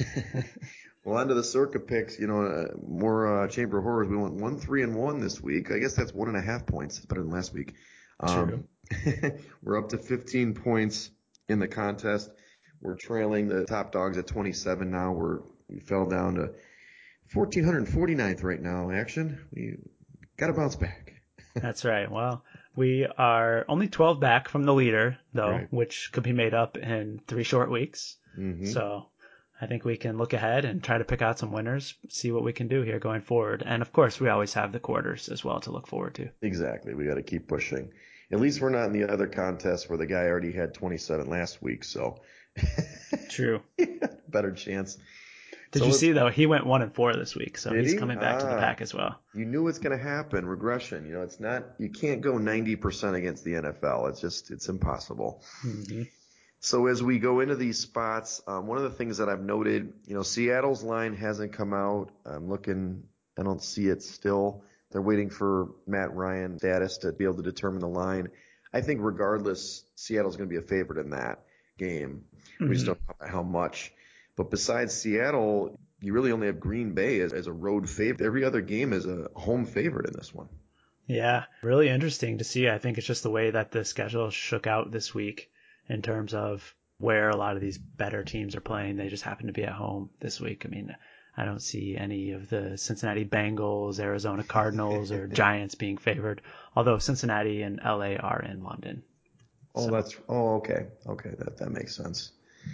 Well, on to the Circa picks. You know, uh, more uh, Chamber of Horrors. We went one, three, and one this week. I guess that's one and a half points. It's better than last week. Um, we're up to fifteen points in the contest. We're trailing the top dogs at twenty-seven now. We're we fell down to one thousand four hundred forty-ninth right now. Action. We got to bounce back. That's right. Well, we are only twelve back from the leader, though, Right. which could be made up in three short weeks. Mm-hmm. So I think we can look ahead and try to pick out some winners, see what we can do here going forward. And of course, we always have the quarters as well to look forward to. Exactly. We got to keep pushing. At least we're not in the other contests where the guy already had twenty-seven last week. So True. better chance. Did So you let's- see, though, he went one and four this week, so Did he's he? coming back to the Ah. pack as well. You knew it's going to happen. Regression. You know, it's not, you can't go ninety percent against the N F L. It's just, it's impossible. Mm-hmm. So as we go into these spots, um, one of the things that I've noted, you know, Seattle's line hasn't come out. I'm looking, I don't see it still. They're waiting for Matt Ryan status to be able to determine the line. I think regardless, Seattle's going to be a favorite in that game. Mm-hmm. We just don't know how much. But besides Seattle, you really only have Green Bay as, as a road favorite. Every other game is a home favorite in this one. Yeah, really interesting to see. I think it's just the way that the schedule shook out this week in terms of where a lot of these better teams are playing. They just happen to be at home this week. I mean, I don't see any of the Cincinnati Bengals, Arizona Cardinals, or Giants being favored, although Cincinnati and L A are in London. Oh, So- that's oh okay, okay, that that makes sense.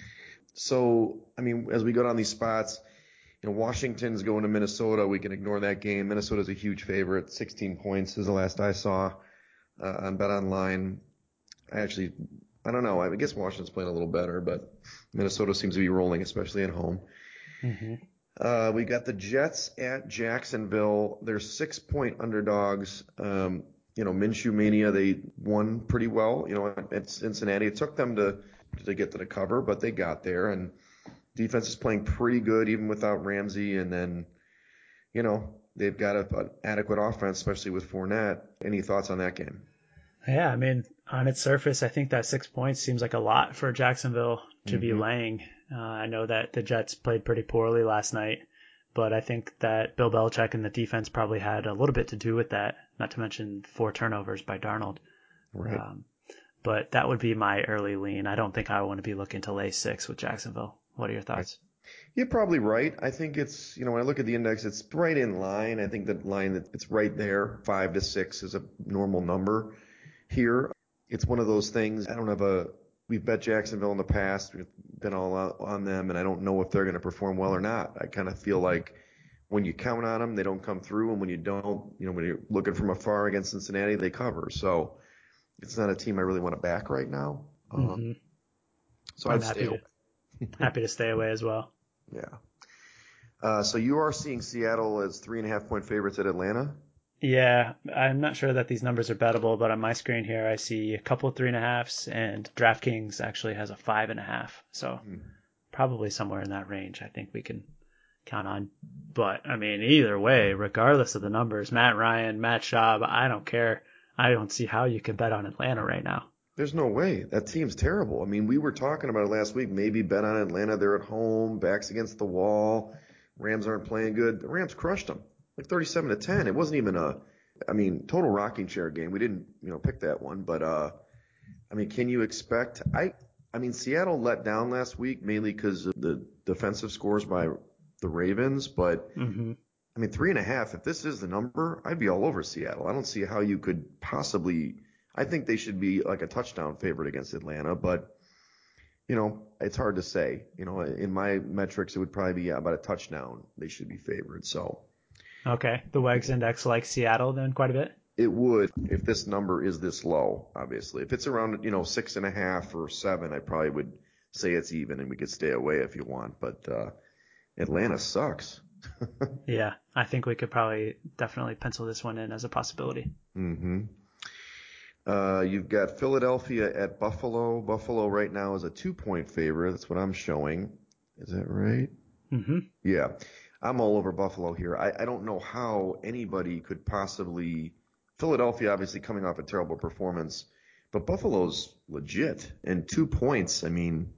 So, I mean, as we go down these spots, you know, Washington's going to Minnesota. We can ignore that game. Minnesota's a huge favorite. sixteen points is the last I saw uh, on BetOnline. I actually, I don't know. I guess Washington's playing a little better, but Minnesota seems to be rolling, especially at home. Mm-hmm. Uh, we got the Jets at Jacksonville. They're six-point underdogs. Um, you know, Minshew Mania, they won pretty well, you know, at Cincinnati. It took them to, to get to the cover, but they got there. And defense is playing pretty good even without Ramsey. And then, you know, they've got a, an adequate offense, especially with Fournette. Any thoughts on that game? Yeah, I mean, on its surface, I think that six points seems like a lot for Jacksonville to Mm-hmm. be laying. Uh, I know that the Jets played pretty poorly last night, but I think that Bill Belichick and the defense probably had a little bit to do with that, not to mention four turnovers by Darnold. Right. Um, but that would be my early lean. I don't think I want to be looking to lay six with Jacksonville. What are your thoughts? You're probably right. I think it's, you know, when I look at the index, it's right in line. I think that line, it's right there. Five to six is a normal number here. It's one of those things. I don't have a, we've bet Jacksonville in the past. We've been all out on them, and I don't know if they're going to perform well or not. I kind of feel like when you count on them, they don't come through. And when you don't, you know, when you're looking from afar against Cincinnati, they cover. So it's not a team I really want to back right now. Um, Mm-hmm. so I'm I'd happy stay to, away. happy to stay away as well. Yeah. Uh, so you are seeing Seattle as three and a half point favorites at Atlanta? Yeah, I'm not sure that these numbers are bettable, but on my screen here, I see a couple of three and a halves, and DraftKings actually has a five and a half. So Hmm. probably somewhere in that range, I think we can count on. But I mean, either way, regardless of the numbers, Matt Ryan, Matt Schaub, I don't care. I don't see how you can bet on Atlanta right now. There's no way. That team's terrible. I mean, we were talking about it last week. Maybe bet on Atlanta. They're at home, backs against the wall. Rams aren't playing good. The Rams crushed them, like thirty-seven to ten. It wasn't even a I mean, total rocking chair game. We didn't, you know, pick that one, but uh, I mean, can you expect? I, I mean, Seattle let down last week mainly because of the defensive scores by the Ravens, but Mm-hmm. I mean, three and a half. If this is the number, I'd be all over Seattle. I don't see how you could possibly. I think they should be like a touchdown favorite against Atlanta, but you know, it's hard to say. You know, in my metrics, it would probably be yeah, about a touchdown. They should be favored. So Okay. The Wegs index likes Seattle then quite a bit. it would if this number is this low. Obviously, if it's around you know six and a half or seven, I probably would say it's even, and we could stay away if you want. But uh, Atlanta sucks. Yeah, I think we could probably definitely pencil this one in as a possibility. Mm-hmm. Uh, you've got Philadelphia at Buffalo. Buffalo right now is a two-point favorite. That's what I'm showing. Is that right? Mm-hmm. Yeah. I'm all over Buffalo here. I, I don't know how anybody could possibly. Philadelphia obviously coming off a terrible performance, but Buffalo's legit. And two points, I mean,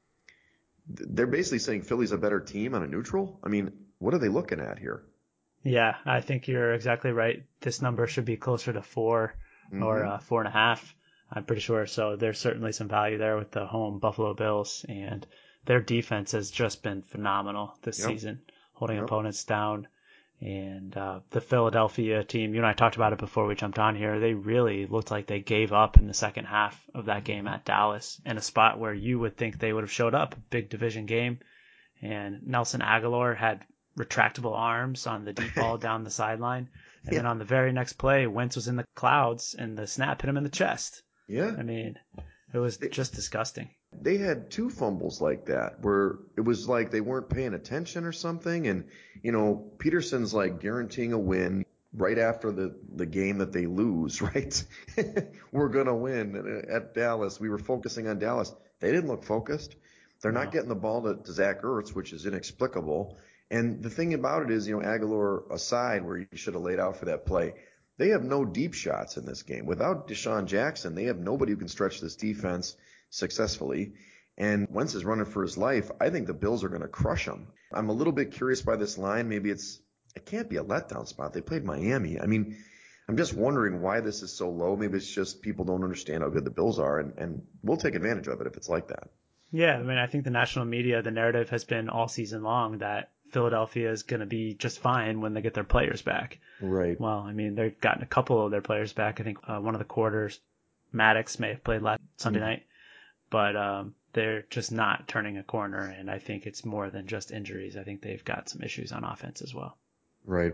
they're basically saying Philly's a better team on a neutral. I mean, what are they looking at here? Yeah, I think you're exactly right. This number should be closer to four or Mm-hmm. uh, four and a half. I'm pretty sure. So there's certainly some value there with the home Buffalo Bills, and their defense has just been phenomenal this Yep. season, holding Yep. opponents down. And uh, the Philadelphia team, you and I talked about it before we jumped on here. They really looked like they gave up in the second half of that game at Dallas, in a spot where you would think they would have showed up, a big division game. And Nelson Aguilar had retractable arms on the deep ball down the sideline. And Yeah. then on the very next play, Wentz was in the clouds and the snap hit him in the chest. Yeah. I mean, it was They, just disgusting. they had two fumbles like that where it was like they weren't paying attention or something. And, you know, Peterson's like guaranteeing a win right after the, the game that they lose, right? We're going to win at Dallas. We were focusing on Dallas. They didn't look focused. They're not No. getting the ball to, to Zach Ertz, which is inexplicable. And the thing about it is, you know, Aguilar aside, where he should have laid out for that play, they have no deep shots in this game. Without Deshaun Jackson, they have nobody who can stretch this defense successfully. And Wentz is running for his life. I think the Bills are going to crush him. I'm a little bit curious by this line. Maybe it's it can't be a letdown spot. They played Miami. I mean, I'm just wondering why this is so low. Maybe it's just people don't understand how good the Bills are, and, and we'll take advantage of it if it's like that. Yeah, I mean, I think the national media, the narrative has been all season long that Philadelphia is going to be just fine when they get their players back. Right. Well, I mean, they've gotten a couple of their players back. I think uh, one of the quarters, Maddox may have played last Sunday Mhm. night, but um, they're just not turning a corner. And I think it's more than just injuries. I think they've got some issues on offense as well. Right.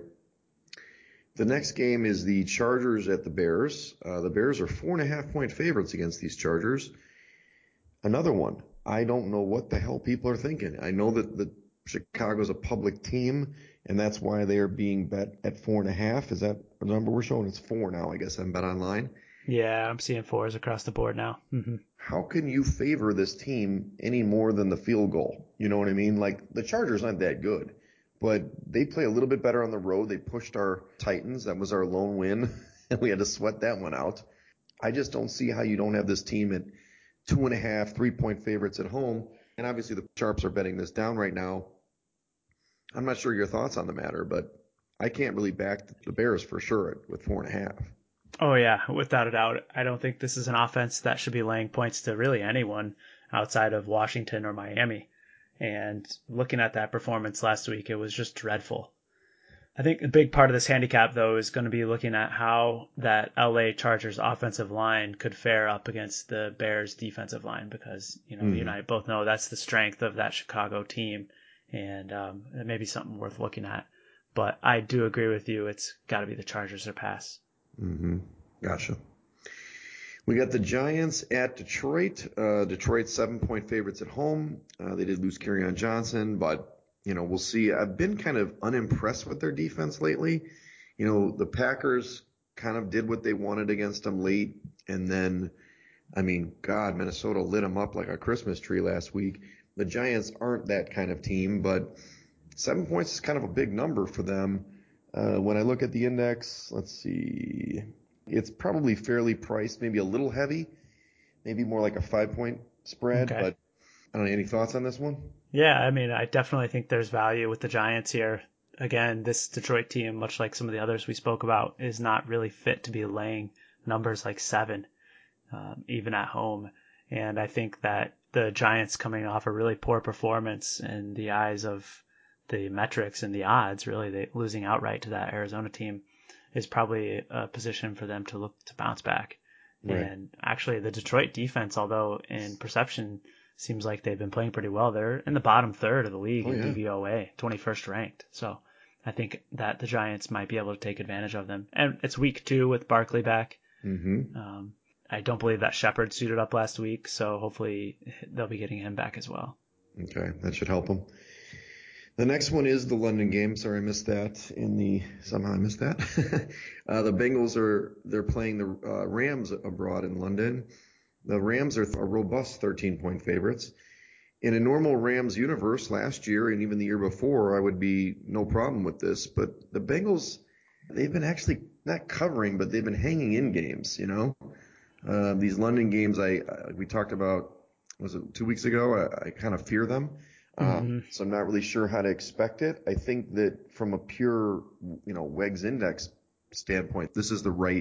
The next game is the Chargers at the Bears. Uh, the Bears are four and a half point favorites against these Chargers. Another one. I don't know what the hell people are thinking. I know that the Chicago's a public team, and that's why they are being bet at four and a half. Is that the number we're showing? It's four now, I guess. I'm bet online. Yeah, I'm seeing fours across the board now. Mm-hmm. How can you favor this team any more than the field goal? You know what I mean? Like, the Chargers aren't that good, but they play a little bit better on the road. They pushed our Titans. That was our lone win, and we had to sweat that one out. I just don't see how you don't have this team at two and a half, three point favorites at home. And obviously the Sharps are betting this down right now. I'm not sure your thoughts on the matter, but I can't really back the Bears for sure with four and a half. Oh, yeah, without a doubt. I don't think this is an offense that should be laying points to really anyone outside of Washington or Miami. And looking at that performance last week, it was just dreadful. I think a big part of this handicap, though, is going to be looking at how that L A Chargers offensive line could fare up against the Bears defensive line, because, you know, mm-hmm. you and I both know that's the strength of that Chicago team, and um, it may be something worth looking at. But I do agree with you. It's got to be the Chargers or pass. Mm-hmm. Gotcha. We got the Giants at Detroit. Uh, Detroit seven-point favorites at home. Uh, they did lose Kerryon Johnson, but you know, we'll see. I've been kind of unimpressed with their defense lately. You know, the Packers kind of did what they wanted against them late. And then, I mean, God, Minnesota lit them up like a Christmas tree last week. The Giants aren't that kind of team, but seven points is kind of a big number for them. Uh, when I look at the index, let's see. It's probably fairly priced, maybe a little heavy, maybe more like a five-point spread. Okay. But I don't know. Any thoughts on this one? Yeah, I mean, I definitely think there's value with the Giants here. again, this Detroit team, much like some of the others we spoke about, is not really fit to be laying numbers like seven, um, even at home. And I think that the Giants coming off a really poor performance in the eyes of the metrics and the odds, really, they losing outright to that Arizona team is probably a position for them to look to bounce back. Right. And actually the Detroit defense, although in perception seems like they've been playing pretty well, they're in the bottom third of the league oh, in yeah. D V O A, twenty-first ranked. So I think that the Giants might be able to take advantage of them. And it's week two with Barkley back. Mm-hmm. Um, I don't believe that Shepard suited up last week, so hopefully they'll be getting him back as well. Okay, that should help him. The next one is the London game. Sorry, I missed that. In the somehow I missed that. uh, the Bengals are they're playing the uh, Rams abroad in London. The Rams are a robust thirteen point favorites. In a normal Rams universe, last year and even the year before, I would be no problem with this. But the Bengals, they've been actually not covering, but they've been hanging in games. You know, uh, these London games, I, I we talked about was it two weeks ago? I, I kind of fear them. Mm-hmm. Um, so I'm not really sure how to expect it. I think that from a pure, you know, Wegs index standpoint, this is the right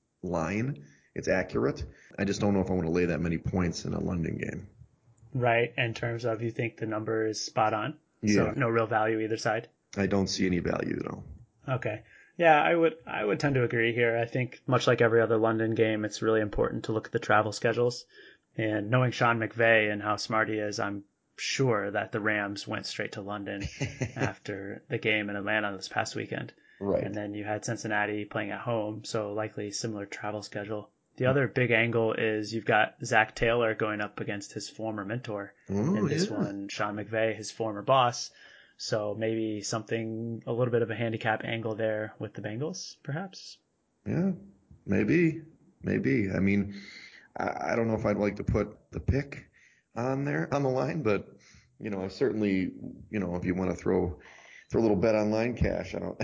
line. It's accurate. I just don't know if I want to lay that many points in a London game. Right. In terms of you think the number is spot on. Yeah. So no real value either side. I don't see any value though. Okay. Yeah, I would I would tend to agree here. I think much like every other London game, it's really important to look at the travel schedules. And knowing Sean McVay and how smart he is, I'm sure that the Rams went straight to London after the game in Atlanta this past weekend. Right. And then you had Cincinnati playing at home, so likely similar travel schedule. The other big angle is you've got Zach Taylor going up against his former mentor oh, in this yeah. one, Sean McVay, his former boss. So maybe something, a little bit of a handicap angle there with the Bengals, perhaps? Yeah, maybe. Maybe. I mean, I, I don't know if I'd like to put the pick on there on the line, but you know, I certainly, you know, if you want to throw throw a little bet on line cash, I don't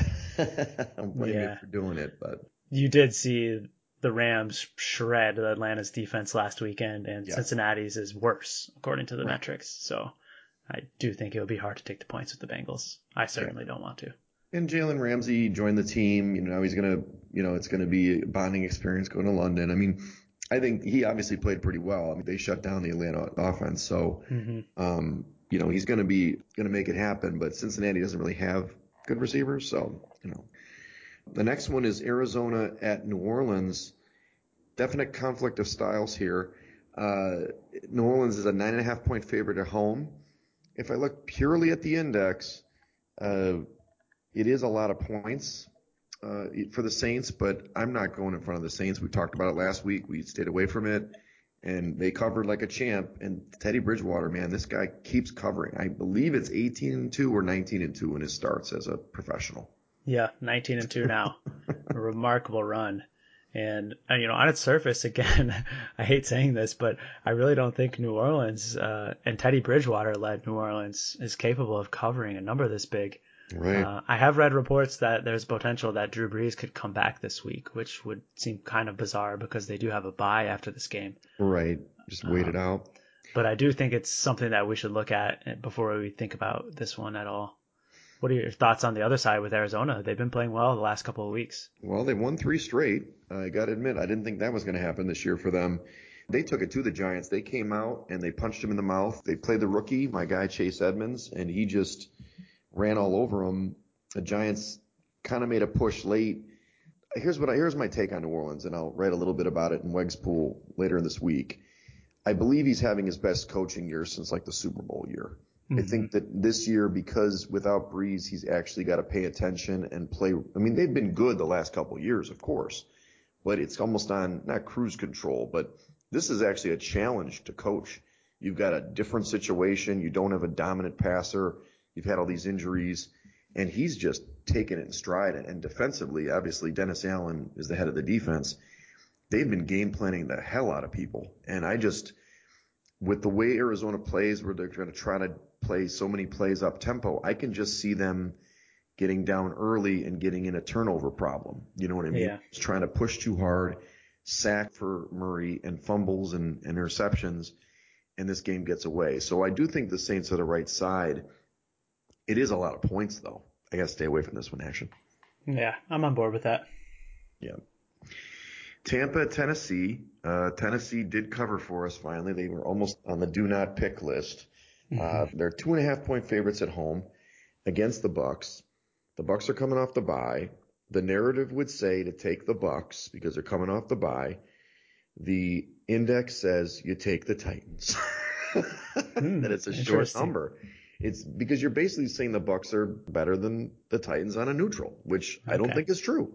I don't blame Yeah. you for doing it, but you did see the Rams shred Atlanta's defense last weekend, and yeah. Cincinnati's is worse according to the right. metrics. So I do think it would be hard to take the points with the Bengals. I certainly yeah. don't want to. And Jalen Ramsey joined the team. You know, now he's gonna, you know, it's gonna be a bonding experience going to London. I mean, I think he obviously played pretty well. I mean, they shut down the Atlanta offense, so mm-hmm. um, you know, he's going to be going to make it happen. But Cincinnati doesn't really have good receivers, so you know. The next one is Arizona at New Orleans. Definite conflict of styles here. Uh, New Orleans is a nine and a half point favorite at home. If I look purely at the index, uh, it is a lot of points. Uh, for the Saints, but I'm not going in front of the Saints. We talked about it last week. We stayed away from it, and they covered like a champ. And Teddy Bridgewater, man, this guy keeps covering. I believe it's eighteen and two or nineteen and two in his starts as a professional. Yeah, nineteen and two now. A remarkable run. And, you know, on its surface, again, I hate saying this, but I really don't think New Orleans uh, and Teddy Bridgewater led New Orleans is capable of covering a number this big. Right. Uh, I have read reports that there's potential that Drew Brees could come back this week, which would seem kind of bizarre because they do have a bye after this game. Right. Just wait um, it out. But I do think it's something that we should look at before we think about this one at all. What are your thoughts on the other side with Arizona? They've been playing well the last couple of weeks. Well, they won three straight. I got to admit, I didn't think that was going to happen this year for them. They took it to the Giants. They came out and they punched him in the mouth. They played the rookie, my guy Chase Edmonds, and he just ran all over him. The Giants kind of made a push late. Here's what I, here's my take on New Orleans, and I'll write a little bit about it in Wegs Pool later in this week. I believe he's having his best coaching year since like the Super Bowl year. Mm-hmm. I think that this year, because without Brees, he's actually got to pay attention and play. I mean, they've been good the last couple of years, of course, but it's almost on not cruise control, but this is actually a challenge to coach. You've got a different situation. You don't have a dominant passer. You've had all these injuries. And he's just taken it in stride. And defensively, obviously, Dennis Allen is the head of the defense. They've been game planning the hell out of people. And I just, with the way Arizona plays, where they're going to try to play so many plays up tempo, I can just see them getting down early and getting in a turnover problem. You know what I mean? Yeah. Just trying to push too hard, sack for Murray, and fumbles and, and interceptions, and this game gets away. So I do think the Saints are the right side. It is a lot of points, though. I got to stay away from this one, action. Yeah, I'm on board with that. Yeah. Tampa, Tennessee. Uh, Tennessee did cover for us finally. They were almost on the do not pick list. Mm-hmm. Uh, they're two and a half point favorites at home against the Bucks. The Bucks are coming off the bye. The narrative would say to take the Bucks because they're coming off the bye. The index says you take the Titans. Hmm, that it's a short interesting. number. It's because you're basically saying the Bucks are better than the Titans on a neutral, which I don't Okay. think is true.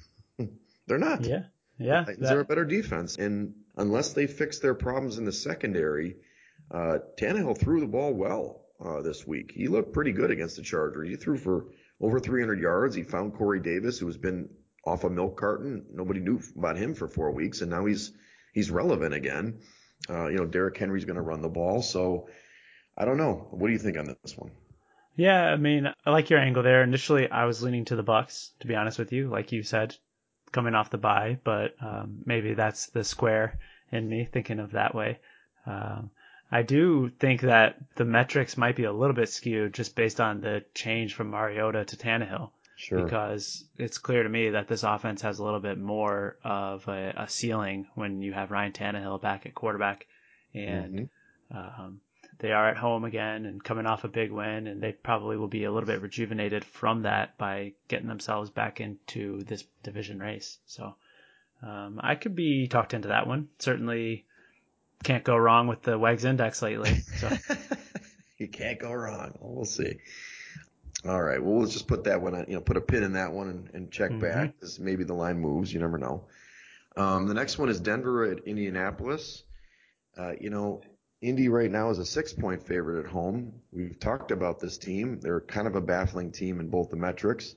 They're not. Yeah. The Yeah. Titans That, are a better defense, and unless they fix their problems in the secondary, uh, Tannehill threw the ball well uh, this week. He looked pretty good against the Chargers. He threw for over three hundred yards. He found Corey Davis, who has been off a milk carton. Nobody knew about him for four weeks, and now he's he's relevant again. Uh, you know, Derrick Henry's going to run the ball, so I don't know. What do you think on this one? yeah, I mean, I like your angle there. Initially, I was leaning to the Bucks, to be honest with you, like you said, coming off the bye, but um, maybe that's the square in me thinking of that way. Um, I do think that the metrics might be a little bit skewed just based on the change from Mariota to Tannehill. Sure. Because it's clear to me that this offense has a little bit more of a, a ceiling when you have Ryan Tannehill back at quarterback. And mm-hmm. um, they are at home again and coming off a big win, and they probably will be a little bit rejuvenated from that by getting themselves back into this division race. So um, I could be talked into that one. Certainly can't go wrong with the Wegs Index lately. So you can't go wrong. Well, we'll see. All right. Well, let's just put that one on, you know, put a pin in that one and, and check mm-hmm. back because maybe the line moves. You never know. Um, the next one is Denver at Indianapolis. Uh, you know, Indy right now is a six-point favorite at home. We've talked about this team. They're kind of a baffling team in both the metrics.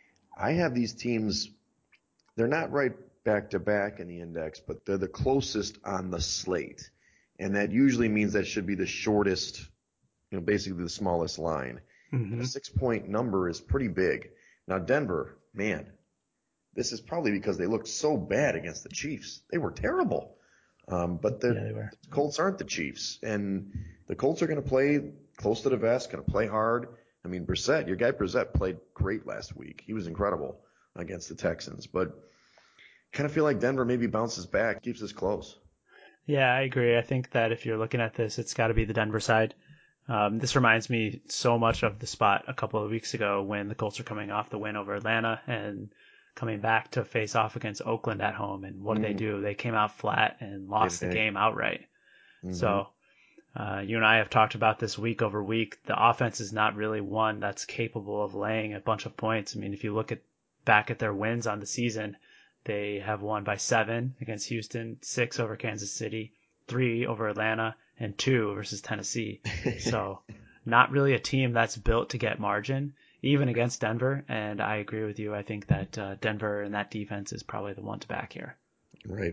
I have these teams. They're not right back-to-back in the index, but they're the closest on the slate. And that usually means that should be the shortest, you know, basically the smallest line. Mm-hmm. A six-point number is pretty big. Now, Denver, man, this is probably because they looked so bad against the Chiefs. They were terrible. Um, but the, yeah, they were. the Colts aren't the Chiefs. And the Colts are going to play close to the vest, going to play hard. I mean, Brissett, your guy Brissett played great last week. He was incredible against the Texans. But kind of feel like Denver maybe bounces back, keeps this close. Yeah, I agree. I think that if you're looking at this, it's got to be the Denver side. Um, this reminds me so much of the spot a couple of weeks ago when the Colts were coming off the win over Atlanta and coming back to face off against Oakland at home. And what mm-hmm. did they do? They came out flat and lost the game outright. Mm-hmm. So uh, you and I have talked about this week over week. The offense is not really one that's capable of laying a bunch of points. I mean, if you look at back at their wins on the season, they have won by seven against Houston, six over Kansas City, three over Atlanta, and two versus Tennessee. So not really a team that's built to get margin, even against Denver. And I agree with you. I think that uh, Denver and that defense is probably the one to back here. Right.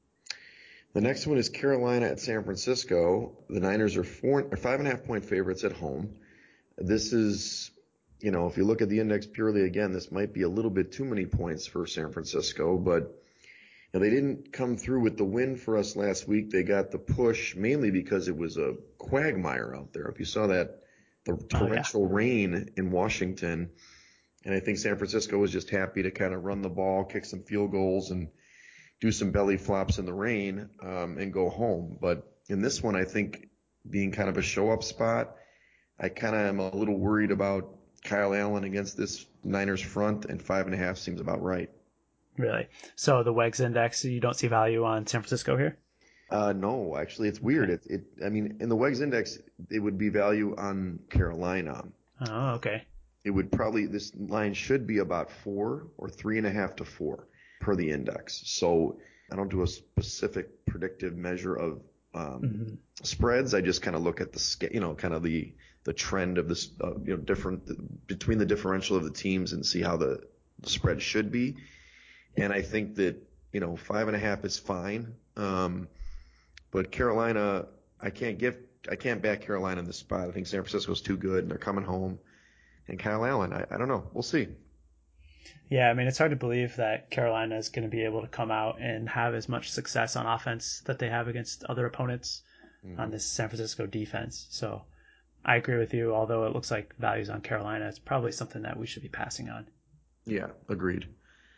The next one is Carolina at San Francisco. The Niners are four or five and a half point favorites at home. This is, you know, if you look at the index purely again, this might be a little bit too many points for San Francisco, but now, they didn't come through with the win for us last week. They got the push mainly because it was a quagmire out there. If you saw that, the torrential oh, yeah. rain in Washington, and I think San Francisco was just happy to kind of run the ball, kick some field goals, and do some belly flops in the rain um, and go home. But in this one, I think being kind of a show-up spot, I kind of am a little worried about Kyle Allen against this Niners front, and five and a half seems about right. Really? So the W E G S index, you don't see value on San Francisco here? Uh, no, actually, it's weird. Okay. It, it, I mean, in the W E G S index, it would be value on Carolina. Oh, okay. It would probably, this line should be about four or three and a half to four per the index. So I don't do a specific predictive measure of um, mm-hmm. spreads. I just kind of look at the, you know, kind of the the trend of this, uh, you know, different between the differential of the teams and see how the, the spread should be. And I think that, you know, five and a half is fine. Um, but Carolina, I can't give, I can't back Carolina in this spot. I think San Francisco's too good and they're coming home. And Kyle Allen, I, I don't know. We'll see. Yeah, I mean, it's hard to believe that Carolina is going to be able to come out and have as much success on offense that they have against other opponents mm-hmm. on this San Francisco defense. So I agree with you. Although it looks like values on Carolina, it's probably something that we should be passing on. Yeah, agreed.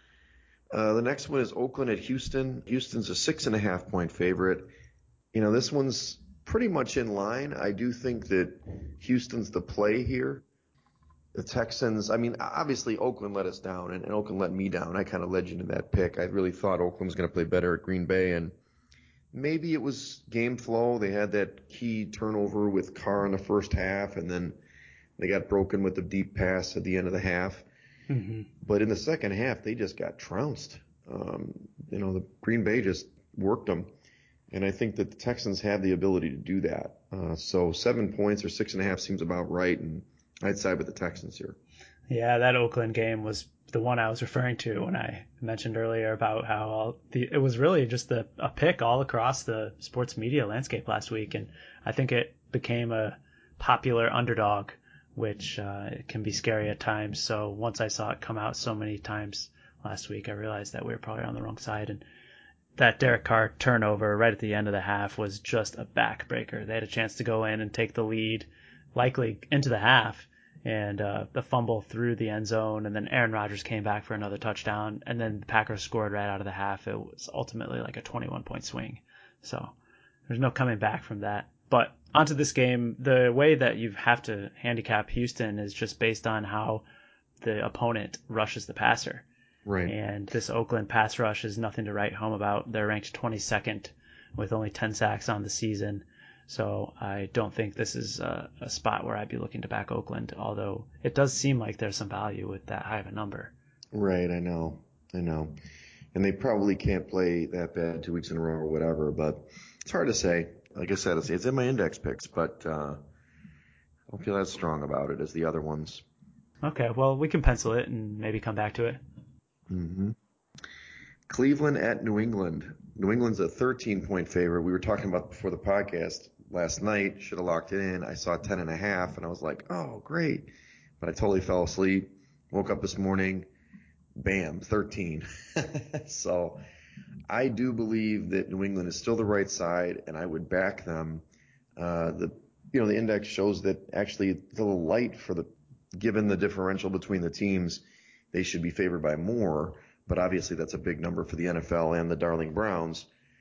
Uh, the next one is Oakland at Houston. Houston's a six and a half point favorite. You know, this one's pretty much in line. I do think that Houston's the play here. The Texans, I mean, obviously Oakland let us down, and, and Oakland let me down. I kind of led you to that pick. I really thought Oakland was going to play better at Green Bay, and maybe it was game flow. They had that key turnover with Carr in the first half, and then they got broken with the deep pass at the end of the half. Mm-hmm. But in the second half, they just got trounced. Um, you know, the Green Bay just worked them. And I think that the Texans have the ability to do that. Uh, so seven points or six and a half seems about right. And I'd side with the Texans here. Yeah, that Oakland game was the one I was referring to when I mentioned earlier about how all the, it was really just a, a pick all across the sports media landscape last week. And I think it became a popular underdog, which uh, can be scary at times. So once I saw it come out so many times last week, I realized that we were probably on the wrong side. And that Derek Carr turnover right at the end of the half was just a backbreaker. They had a chance to go in and take the lead, likely into the half, and uh, the fumble through the end zone, and then Aaron Rodgers came back for another touchdown, and then the Packers scored right out of the half. It was ultimately like a twenty-one point swing. So there's no coming back from that. But onto this game, the way that you have to handicap Houston is just based on how the opponent rushes the passer. Right. And this Oakland pass rush is nothing to write home about. They're ranked twenty-second with only ten sacks on the season. So I don't think this is a, a spot where I'd be looking to back Oakland, although it does seem like there's some value with that high of a number. Right, I know. I know. And they probably can't play that bad two weeks in a row or whatever, but it's hard to say. Like I said, it's in my index picks, but uh, I don't feel as strong about it as the other ones. Okay, well, we can pencil it and maybe come back to it. Mm-hmm. Cleveland at New England. New England's a thirteen point favorite. We were talking about before the podcast last night. Should have locked it in. I saw ten and a half, and I was like, oh, great. But I totally fell asleep. Woke up this morning. Bam, thirteen. So I do believe that New England is still the right side, and I would back them. Uh, the you know the index shows that actually it's a little light for the given the differential between the teams, they should be favored by more. But obviously that's a big number for the N F L and the Darling Browns.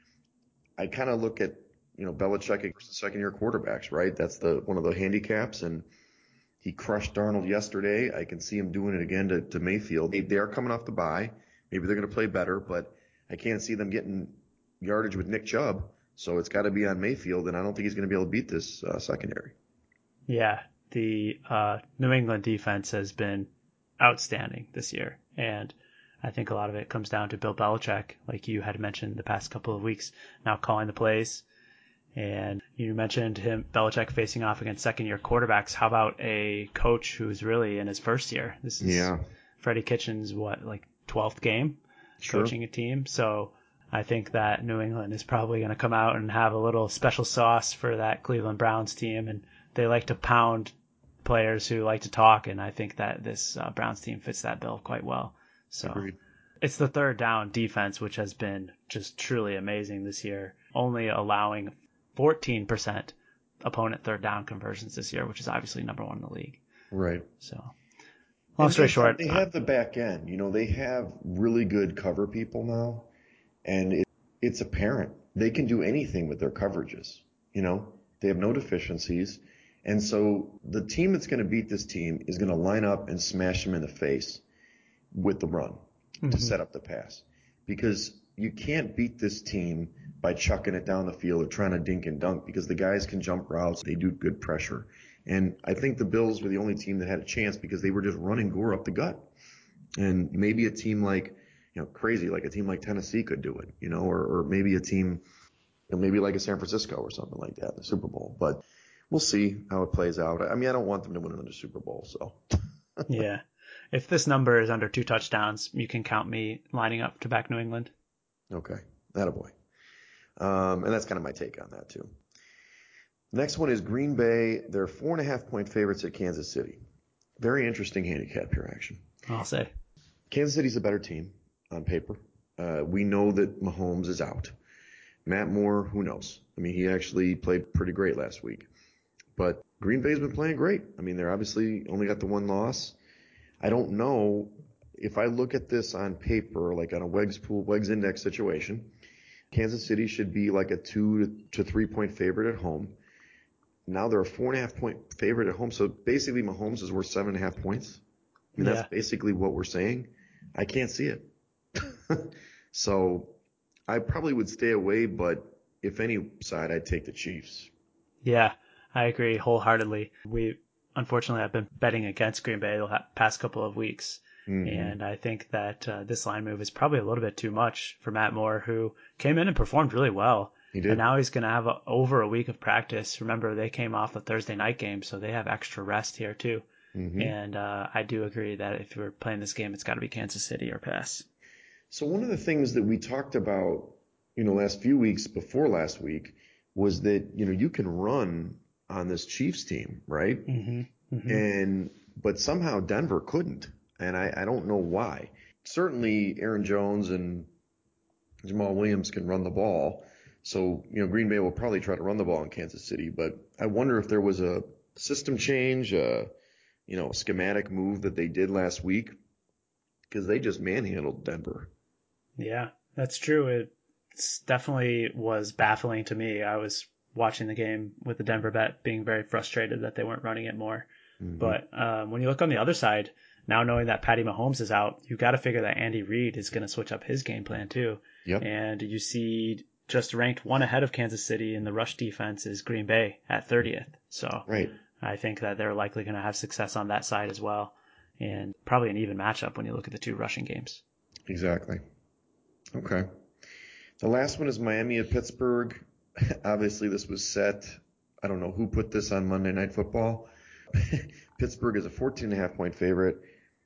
I kind of look at you know Belichick versus second-year quarterbacks, right? That's the one of the handicaps, and he crushed Darnold yesterday. I can see him doing it again to, to Mayfield. They, they are coming off the bye. Maybe they're going to play better, but I can't see them getting yardage with Nick Chubb. So it's got to be on Mayfield, and I don't think he's going to be able to beat this uh, secondary. Yeah, the uh, New England defense has been outstanding this year, and I think a lot of it comes down to Bill Belichick, like you had mentioned the past couple of weeks, now calling the plays. And you mentioned him, Belichick, facing off against second-year quarterbacks. How about a coach who's really in his first year? This is Yeah. Freddie Kitchens' what, like twelfth game Sure. coaching a team. So I think that New England is probably going to come out and have a little special sauce for that Cleveland Browns team, and they like to pound players who like to talk, and I think that this uh, Browns team fits that bill quite well. So Agreed. It's the third down defense, which has been just truly amazing this year, only allowing fourteen percent opponent third down conversions this year, which is obviously number one in the league. Right. So, long story they, short, they have the back end. You know, they have really good cover people now, and it, it's apparent they can do anything with their coverages. You know, they have no deficiencies, and so the team that's going to beat this team is going to line up and smash them in the face with the run mm-hmm. to set up the pass, because you can't beat this team by chucking it down the field or trying to dink and dunk, because the guys can jump routes. They do good pressure. And I think the Bills were the only team that had a chance because they were just running Gore up the gut. And maybe a team like, you know, crazy, like a team like Tennessee could do it, you know, or, or maybe a team, you know, maybe like a San Francisco or something like that in the Super Bowl. But we'll see how it plays out. I mean, I don't want them to win another Super Bowl, so. Yeah. If this number is under two touchdowns, you can count me lining up to back New England. Okay. Attaboy. Um, and that's kind of my take on that, too. Next one is Green Bay. They're four and a half point favorites at Kansas City. Very interesting handicap here, action. I'll say. Kansas City's a better team on paper. Uh, we know that Mahomes is out. Matt Moore, who knows? I mean, he actually played pretty great last week. But Green Bay's been playing great. I mean, they're obviously only got the one loss. I don't know if I look at this on paper, like on a Wegs pool, Wegs index situation, Kansas City should be like a two to three point favorite at home. Now they're a four and a half point favorite at home. So basically Mahomes is worth seven and a half points. I mean, Yeah. that's basically what we're saying. I can't see it. So I probably would stay away, but if any side, I'd take the Chiefs. Yeah, I agree wholeheartedly. We unfortunately have been betting against Green Bay the past couple of weeks. Mm-hmm. And I think that uh, this line move is probably a little bit too much for Matt Moore, who came in and performed really well. He did. And now he's going to have a, over a week of practice. Remember, they came off a Thursday night game, so they have extra rest here too. Mm-hmm. And uh, I do agree that if you're playing this game, it's got to be Kansas City or pass. So one of the things that we talked about, you know, last few weeks before last week was that, you know, you can run on this Chiefs team, right? Mm-hmm. Mm-hmm. And but somehow Denver couldn't. And I, I don't know why. Certainly Aaron Jones and Jamal Williams can run the ball. So, you know, Green Bay will probably try to run the ball in Kansas City. But I wonder if there was a system change, a, you know, a schematic move that they did last week, because they just manhandled Denver. Yeah, that's true. It definitely was baffling to me. I was watching the game with the Denver bet, being very frustrated that they weren't running it more. Mm-hmm. But um, when you look on the other side, now knowing that Patty Mahomes is out, you got to figure that Andy Reid is going to switch up his game plan too. Yep. And you see just ranked one ahead of Kansas City in the rush defense is Green Bay at thirtieth. So right. I think that they're likely going to have success on that side as well. And probably an even matchup when you look at the two rushing games. Exactly. Okay. The last one is Miami at Pittsburgh. Obviously, this was set. I don't know who put this on Monday Night Football. Pittsburgh is a fourteen and a half point favorite.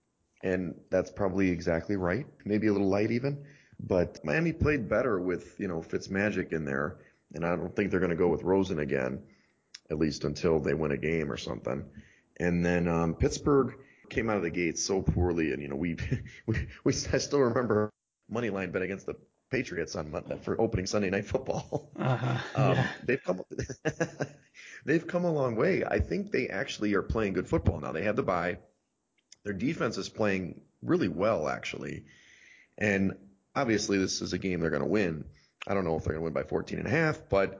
And that's probably exactly right. Maybe a little light even. But Miami played better with, you know, Fitzmagic in there. And I don't think they're going to go with Rosen again, at least until they win a game or something. And then um, Pittsburgh came out of the gate so poorly. And, you know, we, we, we I still remember money line bet against the Patriots on Monday for opening Sunday Night Football. Uh-huh. um, yeah. They've come they've come a long way. I think they actually are playing good football now. They have the bye. Their defense is playing really well, actually. And obviously this is a game they're going to win. I don't know if they're going to win by fourteen and a half, but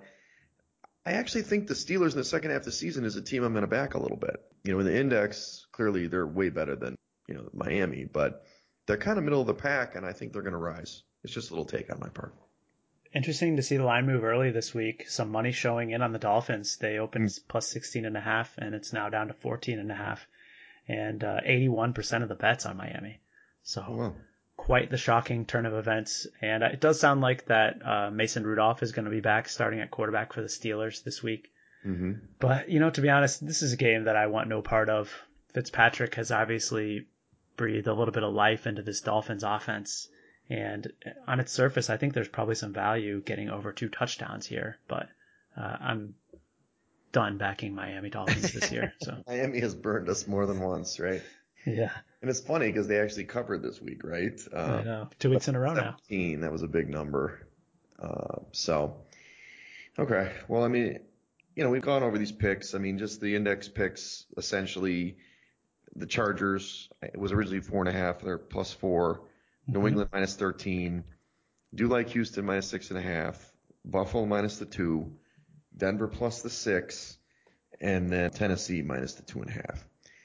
I actually think the Steelers in the second half of the season is a team I'm going to back a little bit. You know, in the index, clearly they're way better than, you know, Miami, but they're kind of middle of the pack, and I think they're going to rise. It's just a little take on my part. Interesting to see the line move early this week. Some money showing in on the Dolphins. They opened mm. plus sixteen and a half, and it's now down to fourteen and a half. And uh, eighty-one percent of the bets on Miami. So oh, wow. Quite the shocking turn of events. And it does sound like that uh, Mason Rudolph is going to be back starting at quarterback for the Steelers this week. Mm-hmm. But, you know, to be honest, this is a game that I want no part of. Fitzpatrick has obviously breathed a little bit of life into this Dolphins offense. And on its surface, I think there's probably some value getting over two touchdowns here. But uh, I'm done backing Miami Dolphins this year. So Miami has burned us more than once, right? Yeah. And it's funny because they actually covered this week, right? Uh, I know. Two weeks in a row now. seventeen, that was a big number. Uh, so, okay. Well, I mean, you know, we've gone over these picks. I mean, just the index picks, essentially, the Chargers, it was originally four and a half. They're plus four. Mm-hmm. New England minus thirteen. Do like Houston minus six and a half. Buffalo minus the two. Denver plus the six. And then Tennessee minus the two and a half.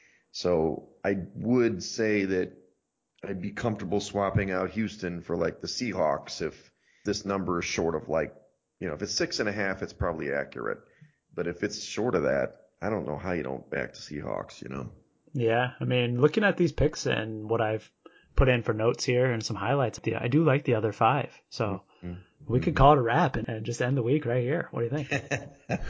So I would say that I'd be comfortable swapping out Houston for like the Seahawks if this number is short of like, you know, if it's six and a half, it's probably accurate. But if it's short of that, I don't know how you don't back the Seahawks, you know? Yeah. I mean, looking at these picks and what I've put in for notes here and some highlights, I do like the other five. So mm-hmm. we could call it a wrap and, and just end the week right here. What do you think?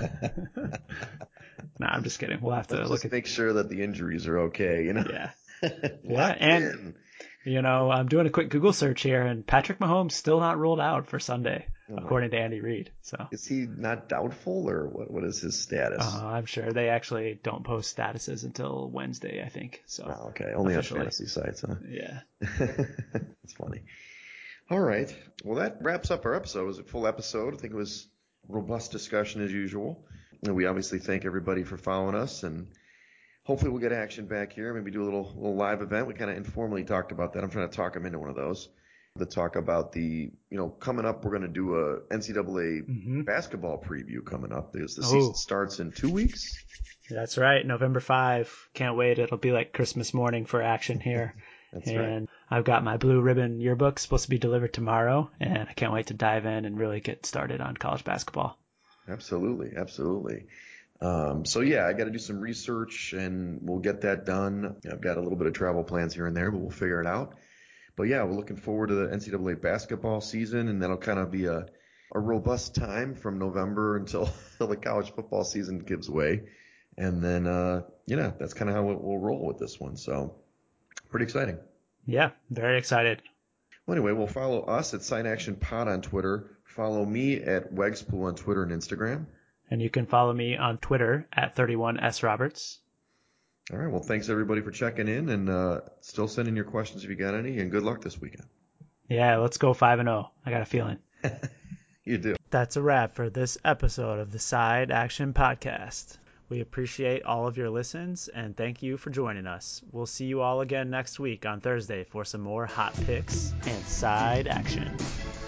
No, I'm just kidding. We'll have to Let's look just at make sure that the injuries are okay, you know? Yeah. yeah. And, in. you know, I'm doing a quick Google search here, and Patrick Mahomes still not ruled out for Sunday, oh according to Andy Reid. So is he not doubtful, or what? What is his status? Uh, I'm sure they actually don't post statuses until Wednesday, I think. So oh, okay. Only officially. On fantasy sites, huh? Yeah. That's funny. All right. Well, that wraps up our episode. It was a full episode. I think it was robust discussion as usual. And we obviously thank everybody for following us, and hopefully we'll get action back here. Maybe do a little little live event. We kind of informally talked about that. I'm trying to talk them into one of those. To talk about the, you know, coming up, we're going to do a N C double A mm-hmm. basketball preview coming up. There's the oh. season starts in two weeks. That's right, November fifth. Can't wait. It'll be like Christmas morning for action here. That's and right. I've got my Blue Ribbon yearbook supposed to be delivered tomorrow, and I can't wait to dive in and really get started on college basketball. Absolutely, absolutely. Um, so yeah, I got to do some research, and we'll get that done. I've got a little bit of travel plans here and there, but we'll figure it out. But yeah, we're looking forward to the N C double A basketball season, and that'll kind of be a, a robust time from November until, until the college football season gives way. And then, uh, you know, that's kind of how we'll roll with this one. So pretty exciting. Yeah, very excited. Well, anyway, we'll follow us at Side Action Pod on Twitter. Follow me at Wegspool on Twitter and Instagram. And you can follow me on Twitter at thirty-one S Roberts. All right. Well, thanks everybody for checking in, and uh, still sending your questions if you got any, and good luck this weekend. Yeah, let's go five and oh. I got a feeling. You do. That's a wrap for this episode of the Side Action Podcast. We appreciate all of your listens, and thank you for joining us. We'll see you all again next week on Thursday for some more hot picks and side action.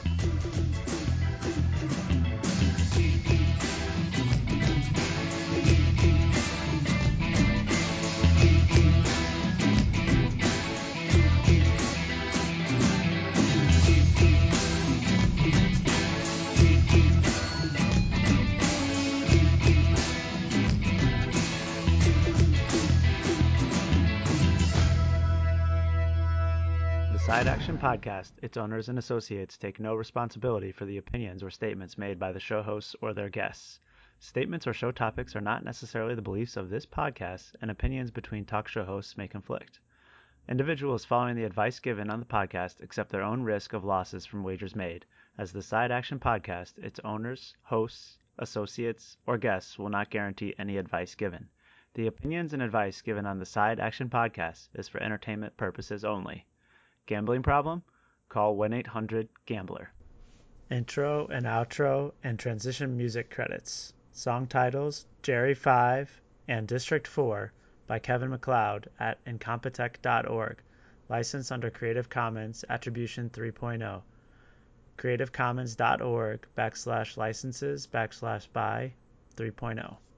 Side Action Podcast, its owners and associates take no responsibility for the opinions or statements made by the show hosts or their guests. Statements or show topics are not necessarily the beliefs of this podcast, and opinions between talk show hosts may conflict. Individuals following the advice given on the podcast accept their own risk of losses from wagers made, as the Side Action Podcast, its owners, hosts, associates, or guests will not guarantee any advice given. The opinions and advice given on the Side Action Podcast is for entertainment purposes only. Gambling problem? Call one eight hundred gambler. Intro and outro and transition music credits. Song titles Jerry five and District four by Kevin MacLeod at incompetech dot org. Licensed under Creative Commons Attribution three point oh. creativecommons dot org backslash licenses backslash by three point oh.